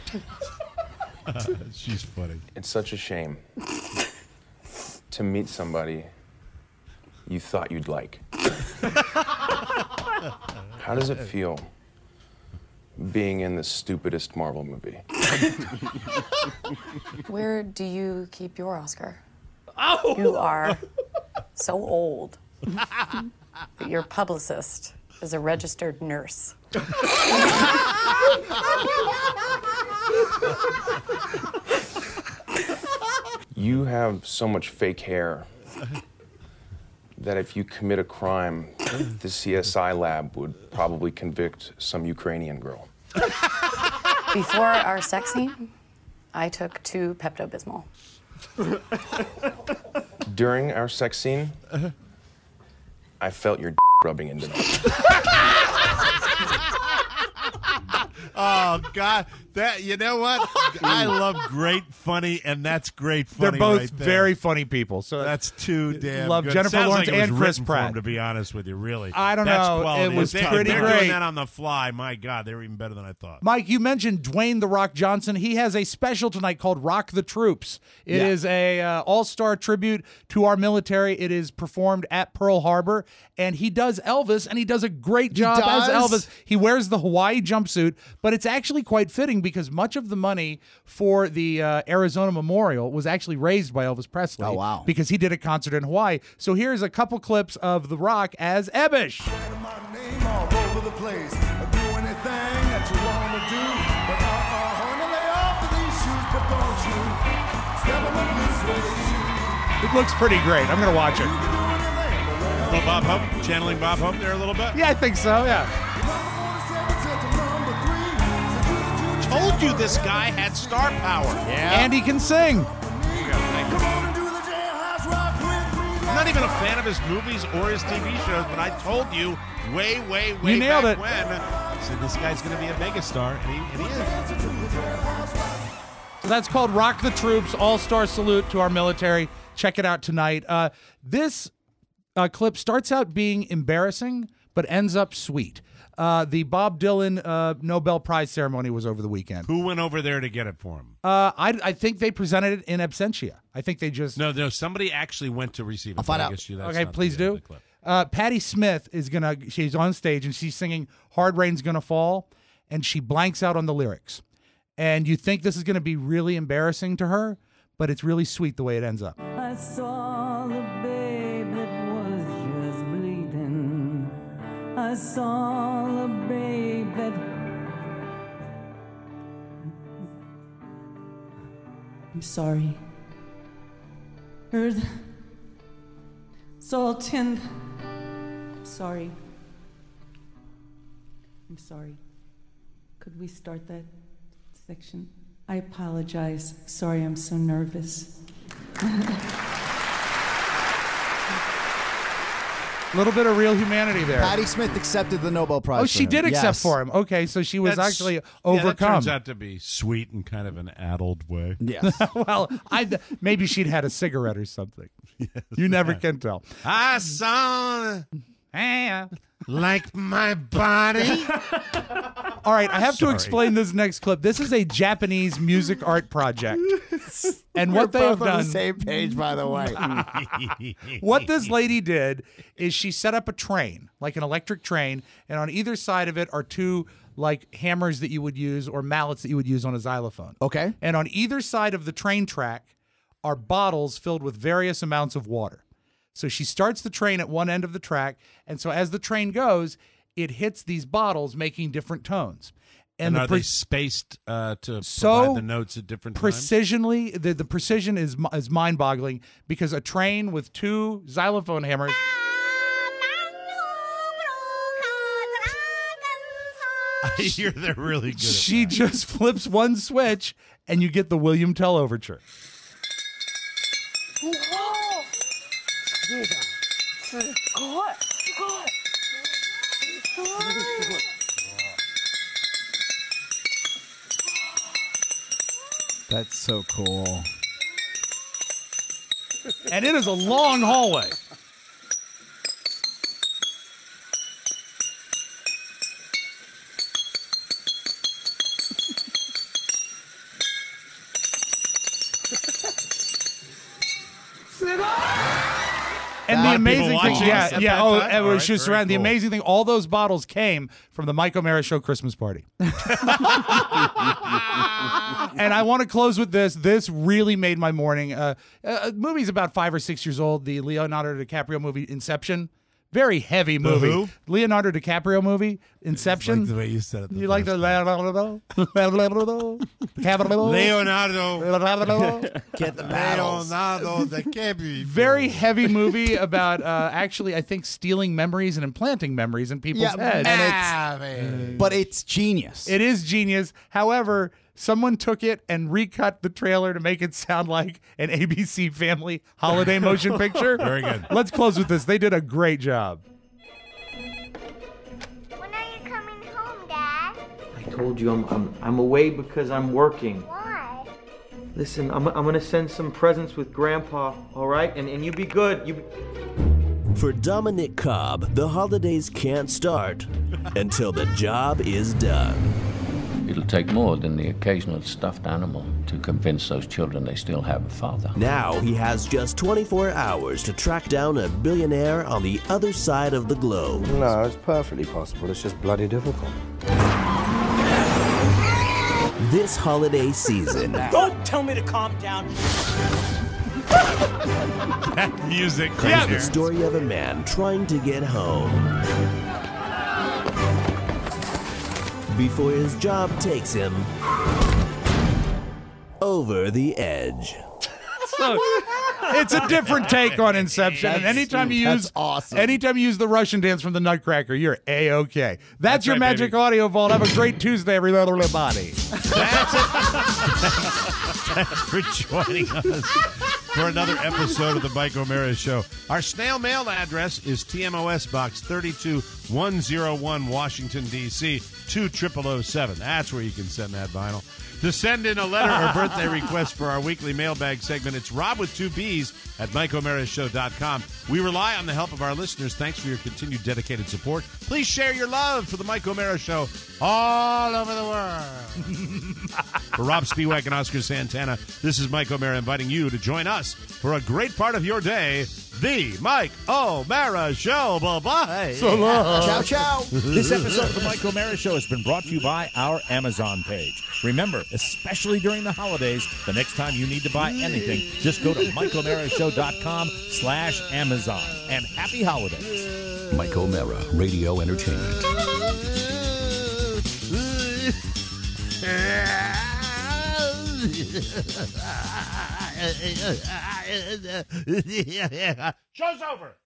She's funny. It's such a shame to meet somebody you thought you'd like. How does it feel being in the stupidest Marvel movie? Where do you keep your Oscar? Oh! You are so old that your publicist is a registered nurse. You have so much fake hair that if you commit a crime, the CSI lab would probably convict some Ukrainian girl. Before our sex scene, I took 2 Pepto-Bismol. During our sex scene, I felt your rubbing into me. Oh God, that you know what? I love great funny, and that's great funny. They're both right there. very funny people. So That's too damn love good. Jennifer Sounds Lawrence like it was and Chris written for Pratt. him, to be honest with you, really. I don't That's know. Quality. It was If pretty they're great. doing that on the fly. My God, they were even better than I thought. Mike, you mentioned Dwayne "The Rock" Johnson. He has a special tonight called Rock the Troops. It is a all-star tribute to our military. It is performed at Pearl Harbor, and he does Elvis, and he does a great job as Elvis. He wears the Hawaii jumpsuit, but it's actually quite fitting because much of the money for the Arizona Memorial was actually raised by Elvis Presley. Oh, wow. Because he did a concert in Hawaii. So here's a couple clips of The Rock as Ebish. All over the place. Do anything that you want to do. But honey, lay off of these shoes, but don't you step them up this way. It looks pretty great. I'm going to watch it. Little Bob Hope, channeling Bob Hope there a little bit. Yeah, I think so, yeah. Told you this guy had star power. And he can sing. I'm not even a fan of his movies or his TV shows, but I told you way You nailed back it. when. I said this guy's going to be a megastar, and he is. So that's called Rock the Troops, all-star salute to our military. Check it out tonight. This clip starts out being embarrassing, but ends up sweet. The Bob Dylan Nobel Prize ceremony was over the weekend. Who went over there to get it for him? I think they presented it in absentia. I think they just... No, somebody actually went to receive it. I'll find out. Okay, please do. Patti Smith she's on stage and she's singing Hard Rain's Gonna Fall, and she blanks out on the lyrics. And you think this is going to be really embarrassing to her, but it's really sweet the way it ends up. I saw the babe that was just bleeding. I saw the babe that... I'm sorry. Earth, salt, and... I'm sorry. I'm sorry. Could we start that section? I apologize. Sorry, I'm so nervous. A little bit of real humanity there. Patti Smith accepted the Nobel Prize. Oh, she did accept for him. Okay, so she was actually overcome. That turns out to be sweet in kind of an addled way. Yes. Well, maybe she'd had a cigarette or something. Yes. You never can tell. I saw like my body. All right, I have to explain this next clip. This is a Japanese music art project. And what they have done... on the same page, by the way. What this lady did is she set up a train, like an electric train, and on either side of it are two like hammers that you would use or mallets that you would use on a xylophone. Okay. And on either side of the train track are bottles filled with various amounts of water. So she starts the train at one end of the track, and so as the train goes, it hits these bottles, making different tones. And are they spaced to provide the notes at different times? Precisionally, the precision is mind-boggling, because a train with two xylophone hammers. I hear they're really good. She just flips one switch, and you get the William Tell Overture. That's so cool. And it is a long hallway. And the amazing thing, it was just around. The amazing thing, all those bottles came from the Mike O'Mara Show Christmas party. And I want to close with this. This really made my morning. Movie's about 5 or 6 years old. The Leonardo DiCaprio movie Inception. Very heavy movie. Who? Leonardo DiCaprio movie Inception. Like the way you said it. You like the Leonardo? Get the battles. Leonardo DiCaprio. Very heavy movie about actually, I think, stealing memories and implanting memories in people's heads. But it's genius. It is genius. However, someone took it and recut the trailer to make it sound like an ABC Family holiday motion picture. Very good. Let's close with this. They did a great job. When are you coming home, Dad? I told you I'm away because I'm working. Why? Listen, I'm gonna send some presents with Grandpa, all right? And you be good. For Dominic Cobb, the holidays can't start until the job is done. It'll take more than the occasional stuffed animal to convince those children they still have a father. Now he has just 24 hours to track down a billionaire on the other side of the globe. No, it's perfectly possible. It's just bloody difficult. This holiday season. Don't tell me to calm down. That music. Is the story of a man trying to get home before his job takes him over the edge. So, it's a different take on Inception. And anytime you use the Russian dance from the Nutcracker, you're A-OK. That's your right, Magic baby. Audio Vault. Have a great Tuesday, everybody. That's it. Thanks for joining us for another episode of the Mike O'Mara Show. Our snail mail address is TMOS Box 32101, Washington, D.C. 20007. That's where you can send that vinyl. To send in a letter or birthday request for our weekly mailbag segment, it's Rob with 2 B's at MikeO'MaraShow.com. We rely on the help of our listeners. Thanks for your continued dedicated support. Please share your love for the Mike O'Mara Show all over the world. For Rob Spiewak and Oscar Santana, this is Mike O'Mara inviting you to join us for a great part of your day, the Mike O'Mara Show. Bye-bye. So long. Ciao, ciao. This episode of the Mike O'Mara Show has been brought to you by our Amazon page. Remember, especially during the holidays, the next time you need to buy anything, just go to MikeO'MaraShow.com/Amazon. And happy holidays. Mike O'Mara, Radio Entertainment. Show's over.